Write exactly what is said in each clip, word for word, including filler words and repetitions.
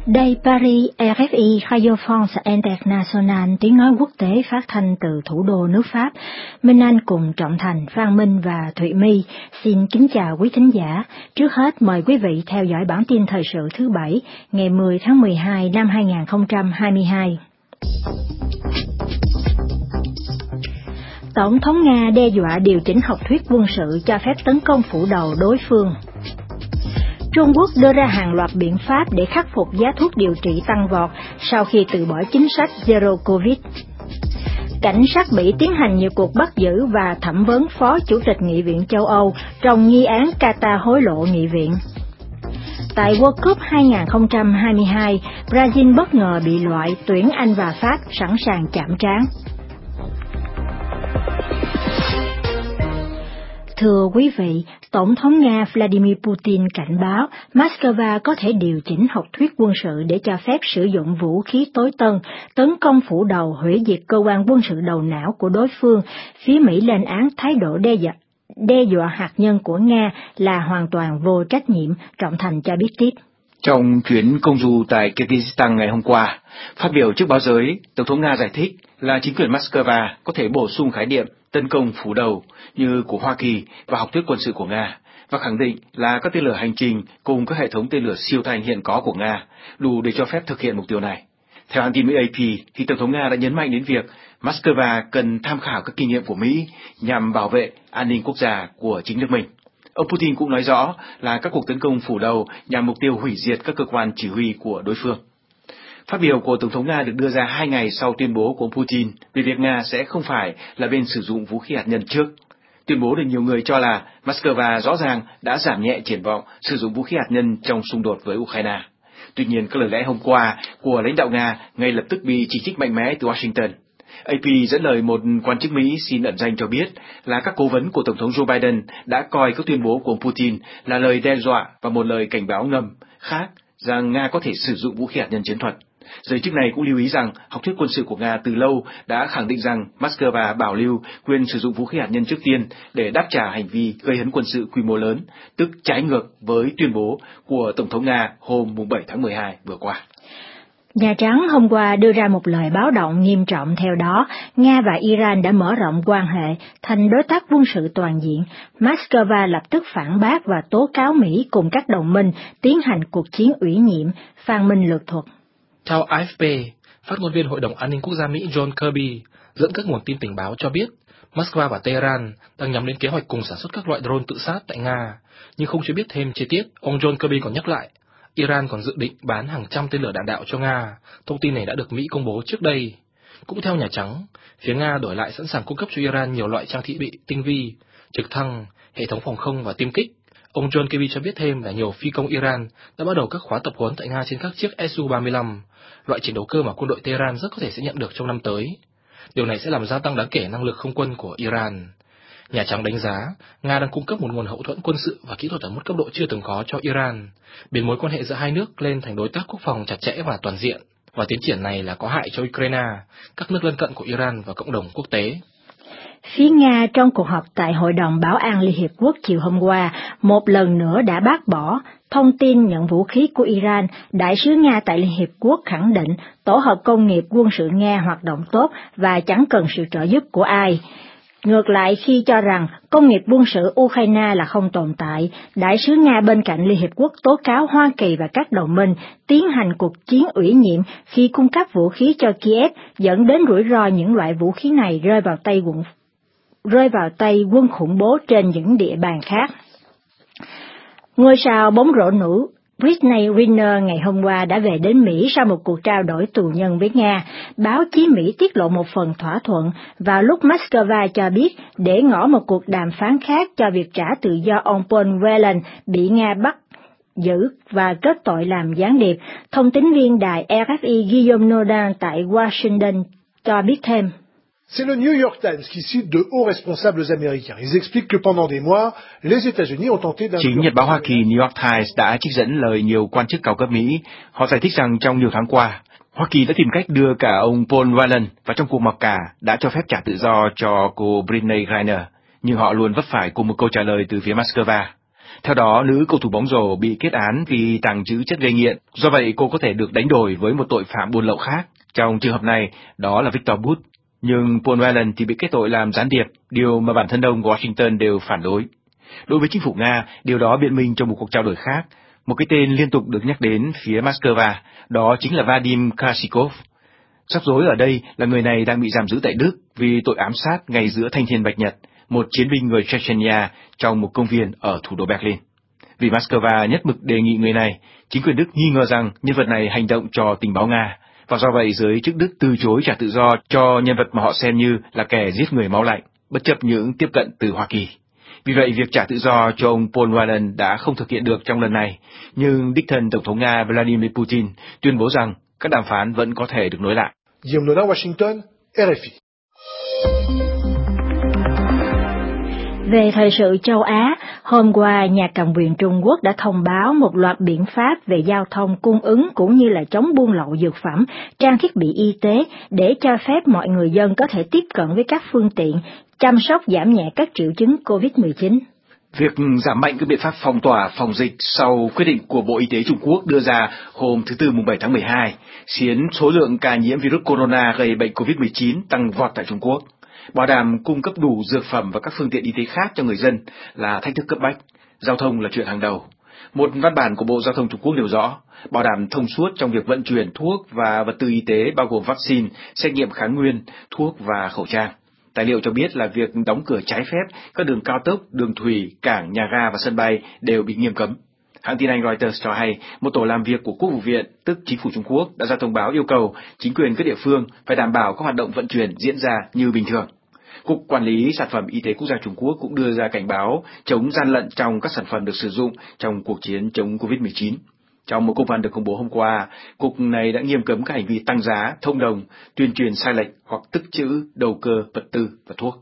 Đây Paris, rờ ép i Radio France International, tiếng nói quốc tế phát thanh từ thủ đô nước Pháp. Minh Anh cùng Trọng Thành, Phan Minh và Thụy My xin kính chào quý thính giả. Trước hết mời quý vị theo dõi bản tin thời sự thứ Bảy, ngày mười tháng mười hai năm hai nghìn không trăm hai mươi hai. Tổng thống Nga đe dọa điều chỉnh học thuyết quân sự cho phép tấn công phủ đầu đối phương. Trung Quốc đưa ra hàng loạt biện pháp để khắc phục giá thuốc điều trị tăng vọt sau khi từ bỏ chính sách Zero Covid. Cảnh sát Mỹ tiến hành nhiều cuộc bắt giữ và thẩm vấn Phó Chủ tịch Nghị viện châu Âu trong nghi án Qatar hối lộ Nghị viện. Tại World Cup hai nghìn không trăm hai mươi hai, Brazil bất ngờ bị loại, tuyển Anh và Pháp sẵn sàng chạm trán. Thưa quý vị, Tổng thống Nga Vladimir Putin cảnh báo Moscow có thể điều chỉnh học thuyết quân sự để cho phép sử dụng vũ khí tối tân, tấn công phủ đầu, hủy diệt cơ quan quân sự đầu não của đối phương. Phía Mỹ lên án thái độ đe dọa, đe dọa hạt nhân của Nga là hoàn toàn vô trách nhiệm. Trọng Thành cho biết tiếp. Trong chuyến công du tại Kyrgyzstan ngày hôm qua, phát biểu trước báo giới, Tổng thống Nga giải thích là chính quyền Moscow có thể bổ sung khái niệm tấn công phủ đầu như của Hoa Kỳ và học thuyết quân sự của Nga, và khẳng định là các tên lửa hành trình cùng các hệ thống tên lửa siêu thanh hiện có của Nga đủ để cho phép thực hiện mục tiêu này. Theo hãng tin Mỹ A P, thì Tổng thống Nga đã nhấn mạnh đến việc Moscow cần tham khảo các kinh nghiệm của Mỹ nhằm bảo vệ an ninh quốc gia của chính nước mình. Ông Putin cũng nói rõ là các cuộc tấn công phủ đầu nhằm mục tiêu hủy diệt các cơ quan chỉ huy của đối phương. Phát biểu của Tổng thống Nga được đưa ra hai ngày sau tuyên bố của ông Putin về việc Nga sẽ không phải là bên sử dụng vũ khí hạt nhân trước. Tuyên bố được nhiều người cho là Moscow rõ ràng đã giảm nhẹ triển vọng sử dụng vũ khí hạt nhân trong xung đột với Ukraine. Tuy nhiên, các lời lẽ hôm qua của lãnh đạo Nga ngay lập tức bị chỉ trích mạnh mẽ từ Washington. A P dẫn lời một quan chức Mỹ xin ẩn danh cho biết là các cố vấn của Tổng thống Joe Biden đã coi các tuyên bố của ông Putin là lời đe dọa và một lời cảnh báo ngầm khác rằng Nga có thể sử dụng vũ khí hạt nhân chiến thuật. Giới chức này cũng lưu ý rằng học thuyết quân sự của Nga từ lâu đã khẳng định rằng Moscow bảo lưu quyền sử dụng vũ khí hạt nhân trước tiên để đáp trả hành vi gây hấn quân sự quy mô lớn, tức trái ngược với tuyên bố của Tổng thống Nga hôm bảy tháng mười hai vừa qua. Nhà Trắng hôm qua đưa ra một lời báo động nghiêm trọng, theo đó, Nga và Iran đã mở rộng quan hệ thành đối tác quân sự toàn diện. Moscow lập tức phản bác và tố cáo Mỹ cùng các đồng minh tiến hành cuộc chiến ủy nhiệm. Phan Minh lược thuật. Theo A F P, phát ngôn viên Hội đồng An ninh Quốc gia Mỹ John Kirby dẫn các nguồn tin tình báo cho biết Moscow và Tehran đang nhắm đến kế hoạch cùng sản xuất các loại drone tự sát tại Nga, nhưng không cho biết thêm chi tiết. Ông John Kirby còn nhắc lại, Iran còn dự định bán hàng trăm tên lửa đạn đạo cho Nga. Thông tin này đã được Mỹ công bố trước đây. Cũng theo Nhà Trắng, phía Nga đổi lại sẵn sàng cung cấp cho Iran nhiều loại trang thiết bị tinh vi, trực thăng, hệ thống phòng không và tiêm kích. Ông John Kirby cho biết thêm là nhiều phi công Iran đã bắt đầu các khóa tập huấn tại Nga trên các chiếc S U ba mươi lăm, loại chiến đấu cơ mà quân đội Tehran rất có thể sẽ nhận được trong năm tới. Điều này sẽ làm gia tăng đáng kể năng lực không quân của Iran. Nhà Trắng đánh giá, Nga đang cung cấp một nguồn hậu thuẫn quân sự và kỹ thuật ở một cấp độ chưa từng có cho Iran, biến mối quan hệ giữa hai nước lên thành đối tác quốc phòng chặt chẽ và toàn diện, và tiến triển này là có hại cho Ukraine, các nước lân cận của Iran và cộng đồng quốc tế. Phía Nga trong cuộc họp tại Hội đồng Bảo an Liên Hiệp Quốc chiều hôm qua, một lần nữa đã bác bỏ thông tin nhận vũ khí của Iran. Đại sứ Nga tại Liên Hiệp Quốc khẳng định tổ hợp công nghiệp quân sự Nga hoạt động tốt và chẳng cần sự trợ giúp của ai. Ngược lại, khi cho rằng công nghiệp quân sự Ukraine là không tồn tại, đại sứ Nga bên cạnh Liên Hiệp Quốc tố cáo Hoa Kỳ và các đồng minh tiến hành cuộc chiến ủy nhiệm khi cung cấp vũ khí cho Kiev, dẫn đến rủi ro những loại vũ khí này rơi vào tay quân rơi vào tay quân khủng bố trên những địa bàn khác. Ngôi sao bóng rổ nữ Brittney Griner ngày hôm qua đã về đến Mỹ sau một cuộc trao đổi tù nhân với Nga. Báo chí Mỹ tiết lộ một phần thỏa thuận vào lúc Moscow cho biết để ngỏ một cuộc đàm phán khác cho việc trả tự do ông Paul Whelan bị Nga bắt giữ và kết tội làm gián điệp. Thông tín viên đài R F I Guillaume Nodin tại Washington cho biết thêm. C'est le New York Times qui cite de hauts responsables américains. Ils expliquent que pendant des mois, les États-Unis ont tenté d'influencer. Chính Nhật báo Hoa Kỳ New York Times đã trích dẫn lời nhiều quan chức cao cấp Mỹ. Họ giải thích rằng trong nhiều tháng qua, Hoa Kỳ đã tìm cách đưa cả ông Paul Whelan và trong cuộc mặc cả đã cho phép trả tự do cho cô Brittney Griner, nhưng họ luôn vấp phải cùng một câu trả lời từ phía Moscow. Theo đó, nữ cầu thủ bóng rổ bị kết án vì tàng trữ chất gây nghiện, do vậy cô có thể được đánh đổi với một tội phạm buôn lậu khác. Trong trường hợp này, đó là Victor Bout. Nhưng Paul Whelan thì bị kết tội làm gián điệp, điều mà bản thân ông Washington đều phản đối. Đối với chính phủ Nga, điều đó biện minh cho một cuộc trao đổi khác. Một cái tên liên tục được nhắc đến phía Moscow, đó chính là Vadim Krasikov. Rắc rối ở đây là người này đang bị giam giữ tại Đức vì tội ám sát ngay giữa thanh thiên bạch nhật, một chiến binh người Chechnya trong một công viên ở thủ đô Berlin. Vì Moscow nhất mực đề nghị người này, chính quyền Đức nghi ngờ rằng nhân vật này hành động cho tình báo Nga, và do vậy giới chức Đức từ chối trả tự do cho nhân vật mà họ xem như là kẻ giết người máu lạnh, bất chấp những tiếp cận từ Hoa Kỳ. Vì vậy, việc trả tự do cho ông Paul Whelan đã không thực hiện được trong lần này, nhưng đích thân Tổng thống Nga Vladimir Putin tuyên bố rằng các đàm phán vẫn có thể được nối lại. Guillaume Nona, Washington, R F I. Về thời sự châu Á, hôm qua nhà cầm quyền Trung Quốc đã thông báo một loạt biện pháp về giao thông cung ứng cũng như là chống buôn lậu dược phẩm, trang thiết bị y tế để cho phép mọi người dân có thể tiếp cận với các phương tiện chăm sóc giảm nhẹ các triệu chứng covid mười chín. Việc giảm mạnh các biện pháp phong tỏa phòng dịch sau quyết định của Bộ Y tế Trung Quốc đưa ra hôm thứ Tư mùng bảy tháng mười hai, khiến số lượng ca nhiễm virus corona gây bệnh covid mười chín tăng vọt tại Trung Quốc. Bảo đảm cung cấp đủ dược phẩm và các phương tiện y tế khác cho người dân là thách thức cấp bách. Giao thông là chuyện hàng đầu. Một văn bản của Bộ Giao thông Trung Quốc nêu rõ, bảo đảm thông suốt trong việc vận chuyển thuốc và vật tư y tế bao gồm vaccine, xét nghiệm kháng nguyên, thuốc và khẩu trang. Tài liệu cho biết là việc đóng cửa trái phép các đường cao tốc, đường thủy, cảng, nhà ga và sân bay đều bị nghiêm cấm. Hãng tin Anh Reuters cho hay, một tổ làm việc của Quốc vụ viện, tức chính phủ Trung Quốc, đã ra thông báo yêu cầu chính quyền các địa phương phải đảm bảo các hoạt động vận chuyển diễn ra như bình thường. Cục Quản lý Sản phẩm Y tế Quốc gia Trung Quốc cũng đưa ra cảnh báo chống gian lận trong các sản phẩm được sử dụng trong cuộc chiến chống covid mười chín. Trong một công văn được công bố hôm qua, Cục này đã nghiêm cấm các hành vi tăng giá, thông đồng, tuyên truyền sai lệch hoặc tích trữ, đầu cơ, vật tư và thuốc.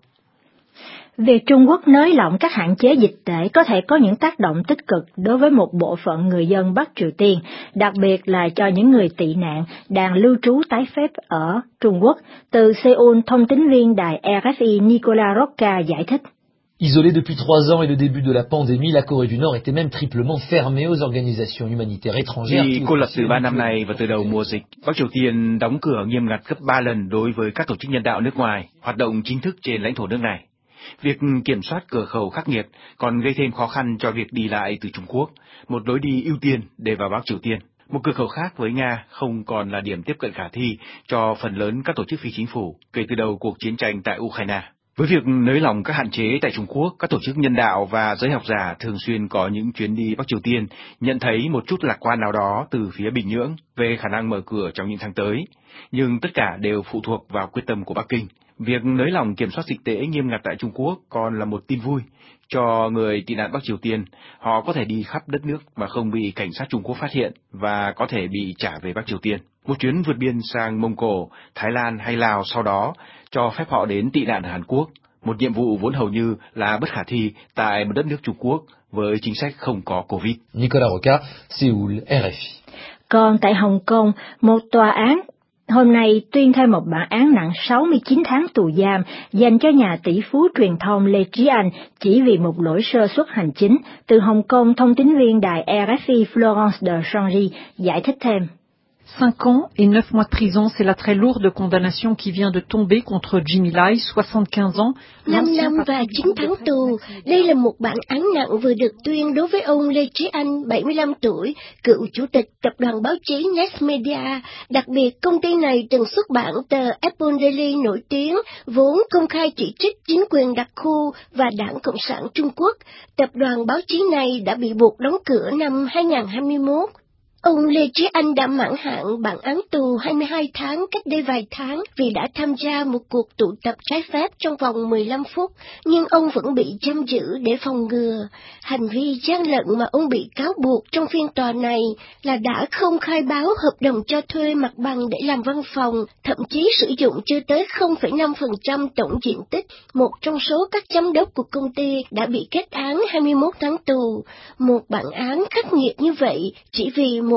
Việc Trung Quốc nới lỏng các hạn chế dịch tễ có thể có những tác động tích cực đối với một bộ phận người dân Bắc Triều Tiên, đặc biệt là cho những người tị nạn đang lưu trú tái phép ở Trung Quốc. Từ Seoul, thông tín viên đài R F I Nicolas Rocca giải thích. Isolée depuis trois ans et le début de la pandémie, la Corée du Nord était même triplement fermée aux organisations humanitaires étrangères. Vì cô lập từ ba năm nay và từ đầu mùa dịch, Bắc Triều Tiên đóng cửa nghiêm ngặt gấp ba lần đối với các tổ chức nhân đạo nước ngoài hoạt động chính thức trên lãnh thổ nước này. Việc kiểm soát cửa khẩu khắc nghiệt còn gây thêm khó khăn cho việc đi lại từ Trung Quốc, một lối đi ưu tiên để vào Bắc Triều Tiên. Một cửa khẩu khác với Nga không còn là điểm tiếp cận khả thi cho phần lớn các tổ chức phi chính phủ kể từ đầu cuộc chiến tranh tại Ukraine. Với việc nới lỏng các hạn chế tại Trung Quốc, các tổ chức nhân đạo và giới học giả thường xuyên có những chuyến đi Bắc Triều Tiên nhận thấy một chút lạc quan nào đó từ phía Bình Nhưỡng về khả năng mở cửa trong những tháng tới. Nhưng tất cả đều phụ thuộc vào quyết tâm của Bắc Kinh. Việc nới lỏng kiểm soát dịch tễ nghiêm ngặt tại Trung Quốc còn là một tin vui cho người tị nạn Bắc Triều Tiên. Họ có thể đi khắp đất nước mà không bị cảnh sát Trung Quốc phát hiện và có thể bị trả về Bắc Triều Tiên. Một chuyến vượt biên sang Mông Cổ, Thái Lan hay Lào sau đó cho phép họ đến tị nạn ở Hàn Quốc, một nhiệm vụ vốn hầu như là bất khả thi tại một đất nước Trung Quốc với chính sách không có Covid. Nicolas Rocca, Seoul, R F I. Còn tại Hồng Kông, một tòa án hôm nay tuyên thêm một bản án nặng sáu mươi chín tháng tù giam dành cho nhà tỷ phú truyền thông Lê Trí Anh chỉ vì một lỗi sơ suất hành chính. Từ Hồng Kông, thông tín viên đài R F I Florence de Changy giải thích thêm. Cinq ans et neuf mois de prison, c'est la très lourde condamnation qui vient de tomber contre Jimmy Lai, soixante-quinze ans. Năm năm và chín tháng tù. Đây là một bản án nặng vừa được tuyên đối với ông Lê Trí Anh, bảy mươi lăm tuổi, cựu chủ tịch tập đoàn báo chí Nest Media. Đặc biệt, công ty này từng xuất bản tờ Apple Daily nổi tiếng, vốn công khai chỉ trích chính quyền đặc khu và Đảng Cộng sản Trung Quốc. Tập đoàn báo chí này đã bị buộc đóng cửa năm hai nghìn không trăm hai mươi mốt. Ông Lê Trí Anh đã mãn hạn bản án tù hai mươi hai tháng cách đây vài tháng vì đã tham gia một cuộc tụ tập trái phép trong vòng mười lăm phút, nhưng ông vẫn bị giam giữ để phòng ngừa. Hành vi gian lận mà ông bị cáo buộc trong phiên tòa này là đã không khai báo hợp đồng cho thuê mặt bằng để làm văn phòng, thậm chí sử dụng chưa tới không phẩy năm phần trăm tổng diện tích. Một trong số các giám đốc của công ty đã bị kết án hai mươi mốt tháng tù. Một bản án khắc nghiệt như vậy chỉ vì một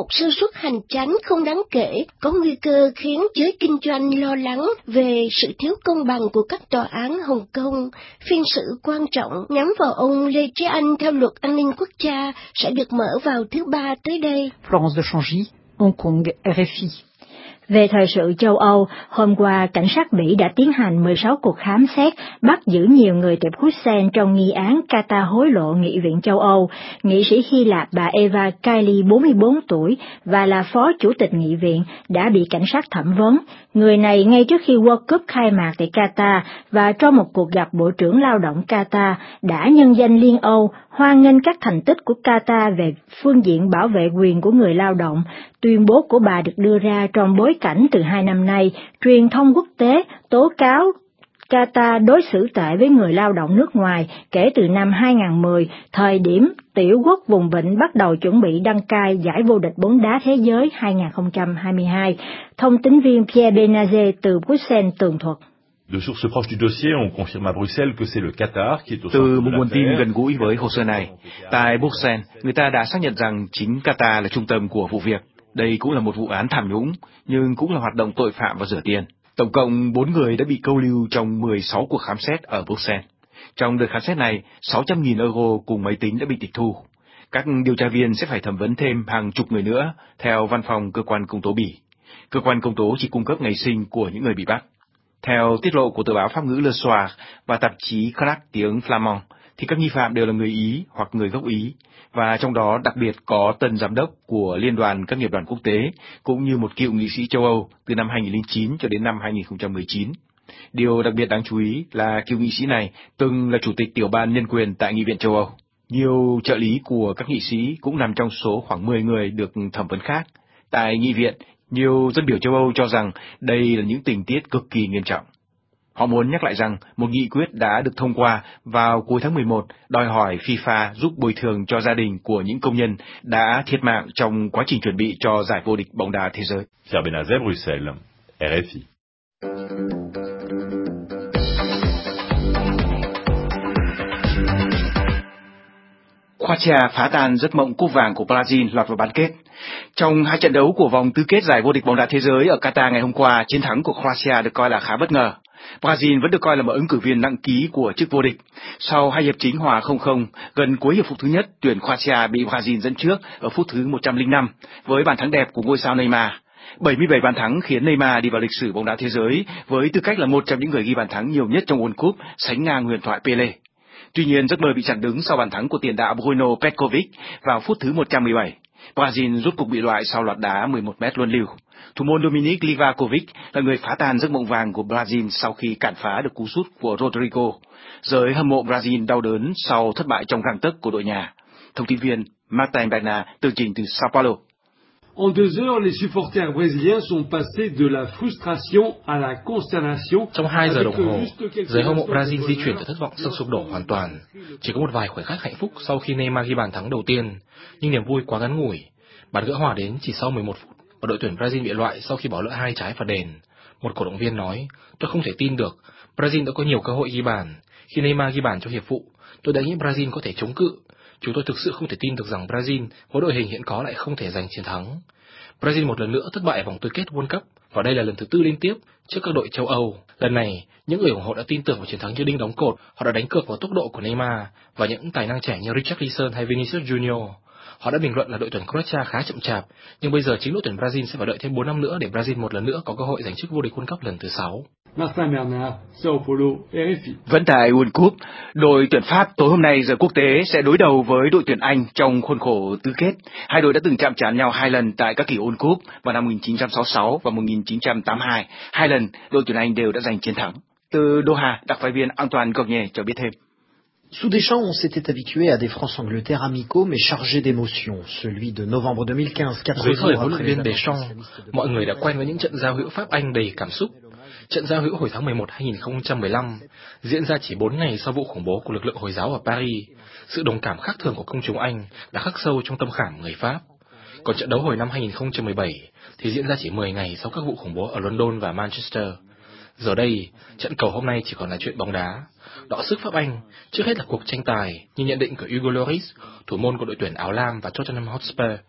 một sơ suất hành chánh không đáng kể, có nguy cơ khiến giới kinh doanh lo lắng về sự thiếu công bằng của các tòa án Hồng Kông. Phiên xử quan trọng nhắm vào ông Lê Trí Anh theo luật an ninh quốc gia sẽ được mở vào thứ Ba tới đây. Florence de Changy, Hong Kong, R F I. Về thời sự châu Âu, hôm qua cảnh sát Mỹ đã tiến hành mười sáu cuộc khám xét, bắt giữ nhiều người tại Bruxelles trong nghi án Qatar hối lộ Nghị viện châu Âu. Nghị sĩ Hy Lạp bà Eva Kaili, bốn mươi bốn tuổi, và là phó chủ tịch nghị viện, đã bị cảnh sát thẩm vấn. Người này ngay trước khi World Cup khai mạc tại Qatar và trong một cuộc gặp Bộ trưởng Lao động Qatar đã nhân danh Liên Âu, hoan nghênh các thành tích của Qatar về phương diện bảo vệ quyền của người lao động. Tuyên bố của bà được đưa ra trong bối cảnh từ hai năm nay, truyền thông quốc tế tố cáo Qatar đối xử tệ với người lao động nước ngoài kể từ năm hai nghìn không trăm mười, thời điểm tiểu quốc vùng vịnh bắt đầu chuẩn bị đăng cai giải vô địch bóng đá thế giới hai nghìn không trăm hai mươi hai. Thông tín viên Pierre Benazet từ Bruxelles tường thuật. De sources proches du dossier, on confirme à Bruxelles que c'est le Qatar qui est au centre Từ de một nguồn tin l'affaire. gần gũi với hồ sơ này, tại Bruxelles, người ta đã xác nhận rằng chính Qatar là trung tâm của vụ việc. Đây cũng là một vụ án tham nhũng, nhưng cũng là hoạt động tội phạm và rửa tiền. Tổng cộng bốn người đã bị câu lưu trong mười sáu cuộc khám xét ở Bruxelles. Trong đợt khám xét này, sáu trăm nghìn euro cùng máy tính đã bị tịch thu. Các điều tra viên sẽ phải thẩm vấn thêm hàng chục người nữa, theo văn phòng cơ quan công tố Bỉ. Cơ quan công tố chỉ cung cấp ngày sinh của những người bị bắt. Theo tiết lộ của tờ báo Pháp ngữ Le Soir và tạp chí Crack tiếng Flamand, thì các nghi phạm đều là người Ý hoặc người gốc Ý, và trong đó đặc biệt có tân giám đốc của Liên đoàn các nghiệp đoàn quốc tế, cũng như một cựu nghị sĩ châu Âu từ năm hai nghìn không trăm lẻ chín cho đến năm hai nghìn không trăm mười chín. Điều đặc biệt đáng chú ý là cựu nghị sĩ này từng là chủ tịch tiểu ban nhân quyền tại Nghị viện châu Âu. Nhiều trợ lý của các nghị sĩ cũng nằm trong số khoảng mười người được thẩm vấn khác. Tại Nghị viện, nhiều dân biểu châu Âu cho rằng đây là những tình tiết cực kỳ nghiêm trọng. Họ muốn nhắc lại rằng một nghị quyết đã được thông qua vào cuối tháng mười một đòi hỏi FIFA giúp bồi thường cho gia đình của những công nhân đã thiệt mạng trong quá trình chuẩn bị cho giải vô địch bóng đá thế giới. Pierre Benazet, Bruxelles, R F I. Croatia phá tan giấc mộng cúp vàng của Brazil lọt vào bán kết. Trong hai trận đấu của vòng tứ kết giải vô địch bóng đá thế giới ở Qatar ngày hôm qua, chiến thắng của Croatia được coi là khá bất ngờ. Brazil vẫn được coi là một ứng cử viên nặng ký của chức vô địch. Sau hai hiệp chính hòa không không, gần cuối hiệp phụ thứ nhất, tuyển Croatia bị Brazil dẫn trước ở phút thứ một trăm lẻ năm với bàn thắng đẹp của ngôi sao Neymar. bảy mươi bảy bàn thắng khiến Neymar đi vào lịch sử bóng đá thế giới với tư cách là một trong những người ghi bàn thắng nhiều nhất trong World Cup, sánh ngang huyền thoại Pele. Tuy nhiên, giấc mơ bị chặn đứng sau bàn thắng của tiền đạo Bruno Petkovic vào phút thứ một trăm mười bảy. Brazil rút cục bị loại sau loạt đá mười một mét luân lưu. Thủ môn Dominik Livakovic là người phá tan giấc mộng vàng của Brazil sau khi cản phá được cú sút của Rodrigo. Giới hâm mộ Brazil đau đớn sau thất bại trong gang tấc của đội nhà. Thông tin viên Martin Bernard tường trình từ Sao Paulo. En deux heures, les supporters brésiliens sont passés de la frustration à la consternation. Trong hai giờ đồng hồ, giới hâm mộ Brazil di chuyển từ thất vọng sang sụp đổ hoàn toàn. Chỉ có một vài khoảnh khắc hạnh phúc sau khi Neymar ghi bàn thắng đầu tiên, nhưng niềm vui quá ngắn ngủi. Bàn gỡ hòa đến chỉ sau mười một phút và đội tuyển Brazil bị loại sau khi bỏ lỡ hai trái phạt đền. Một cổ động viên nói: "Tôi không thể tin được, Brazil đã có nhiều cơ hội ghi bàn. Khi Neymar ghi bàn trong hiệp phụ, tôi đã nghĩ Brazil có thể chống cự. Chúng tôi thực sự không thể tin được rằng Brazil với đội hình hiện có lại không thể giành chiến thắng." Brazil một lần nữa thất bại ở vòng tứ kết World Cup và đây là lần thứ tư liên tiếp trước các đội châu Âu. Lần này, những người ủng hộ đã tin tưởng vào chiến thắng như đinh đóng cột. Họ đã đánh cược vào tốc độ của Neymar và những tài năng trẻ như Richarlison hay Vinicius Junior. Họ đã bình luận là đội tuyển Croatia khá chậm chạp, nhưng bây giờ chính đội tuyển Brazil sẽ phải đợi thêm bốn năm nữa để Brazil một lần nữa có cơ hội giành chức vô địch World Cup lần thứ sáu. Martin Bernard, Sao Paulo, R F I. Vẫn tại World Cup, đội tuyển Pháp tối hôm nay giờ quốc tế sẽ đối đầu với đội tuyển Anh trong khuôn khổ tứ kết. Hai đội đã từng chạm trán nhau hai lần tại các kỳ World Cup vào năm một nghìn chín trăm sáu mươi sáu và một nghìn chín trăm tám mươi hai. Hai lần đội tuyển Anh đều đã giành chiến thắng. Từ Doha, đặc phái viên Antoine Gognier cho biết thêm. Sous Deschamps, on s'était habitué à des France-Angleterre amicaux mais chargés d'émotions. Celui de novembre deux mille quinze, quatre Dưới thời jours huấn après luyện les viên Deschamps, mọi người đã quen với những trận giao hữu Pháp-Anh đầy cảm xúc. Trận giao hữu hồi tháng mười một năm hai nghìn không trăm mười lăm diễn ra chỉ bốn ngày sau vụ khủng bố của lực lượng Hồi giáo ở Paris. Sự đồng cảm khác thường của công chúng Anh đã khắc sâu trong tâm khảm người Pháp. Còn trận đấu hồi năm hai nghìn không trăm mười bảy thì diễn ra chỉ mười ngày sau các vụ khủng bố ở London và Manchester. Giờ đây, trận cầu hôm nay chỉ còn là chuyện bóng đá. Đọ sức Pháp-Anh trước hết là cuộc tranh tài, như nhận định của Hugo Lloris, thủ môn của đội tuyển áo lam và Tottenham Hotspur.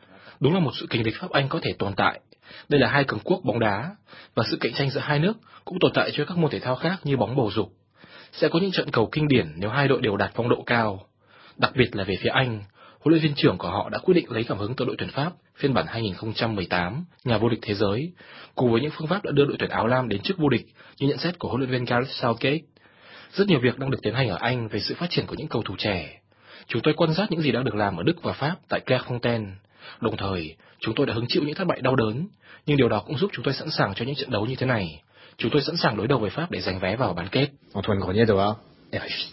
Đúng là một sự kình địch Pháp-Anh có thể tồn tại. Đây là hai cường quốc bóng đá, và sự cạnh tranh giữa hai nước cũng tồn tại cho các môn thể thao khác như bóng bầu dục. Sẽ có những trận cầu kinh điển nếu hai đội đều đạt phong độ cao. Đặc biệt là về phía Anh, huấn luyện viên trưởng của họ đã quyết định lấy cảm hứng từ đội tuyển Pháp phiên bản hai không một tám, nhà vô địch thế giới, cùng với những phương pháp đã đưa đội tuyển áo lam đến chức vô địch như nhận xét của huấn luyện viên Gareth Southgate. Rất nhiều việc đang được tiến hành ở Anh về sự phát triển của những cầu thủ trẻ. Chúng tôi quan sát những gì đang được làm ở Đức và Pháp tại Clairefontaine. Đồng thời, chúng tôi đã hứng chịu những thất bại đau đớn, nhưng điều đó cũng giúp chúng tôi sẵn sàng cho những trận đấu như thế này. Chúng tôi sẵn sàng đối đầu với Pháp để giành vé vào bán kết. Antoine Grenier de rờ ép i.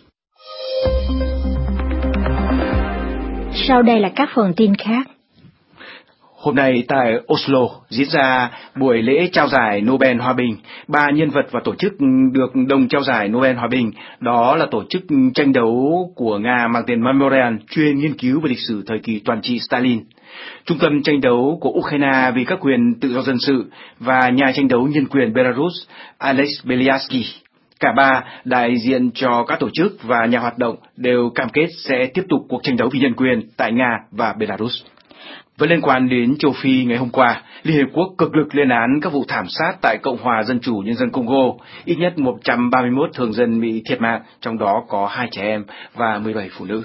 Sau đây là các phần tin khác. Hôm nay tại Oslo diễn ra buổi lễ trao giải Nobel Hòa bình. Ba nhân vật và tổ chức được đồng trao giải Nobel Hòa bình, đó là tổ chức tranh đấu của Nga mang tên Memorial, chuyên nghiên cứu về lịch sử thời kỳ toàn trị Stalin, trung tâm tranh đấu của Ukraine vì các quyền tự do dân sự và nhà tranh đấu nhân quyền Belarus Alex Beliarsky. Cả ba đại diện cho các tổ chức và nhà hoạt động đều cam kết sẽ tiếp tục cuộc tranh đấu vì nhân quyền tại Nga và Belarus. Vẫn liên quan đến châu Phi, ngày hôm qua, Liên Hiệp Quốc cực lực lên án các vụ thảm sát tại Cộng hòa Dân chủ Nhân dân Congo. Ít nhất một trăm ba mươi mốt thường dân bị thiệt mạng, trong đó có hai trẻ em và mười bảy phụ nữ.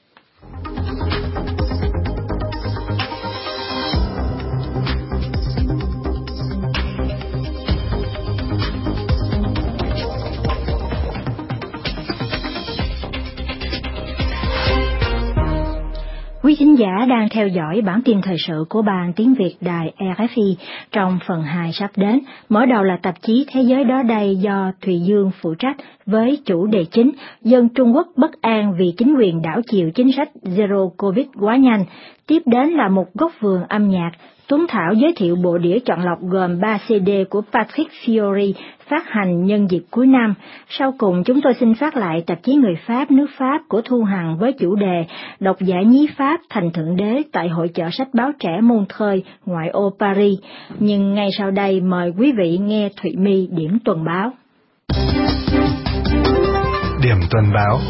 Quý thính giả đang theo dõi bản tin thời sự của Ban Tiếng Việt Đài rờ ép i. Trong phần hai sắp đến, mở đầu là tạp chí Thế giới đó đây do Thùy Dương phụ trách với chủ đề chính Dân Trung Quốc bất an vì chính quyền đảo chiều chính sách Zero Covid quá nhanh. Tiếp đến là một góc vườn âm nhạc. Tuấn Thảo giới thiệu bộ đĩa chọn lọc gồm ba xê đê của Patrick Fiori phát hành nhân dịp cuối năm. Sau cùng chúng tôi xin phát lại tạp chí Người Pháp nước Pháp của Thu Hằng với chủ đề Độc giả nhí Pháp thành thượng đế tại hội chợ sách báo trẻ Montreuil, ngoại ô Paris. Nhưng ngay sau đây mời quý vị nghe Thụy My điểm tuần báo. Điểm tuần báo.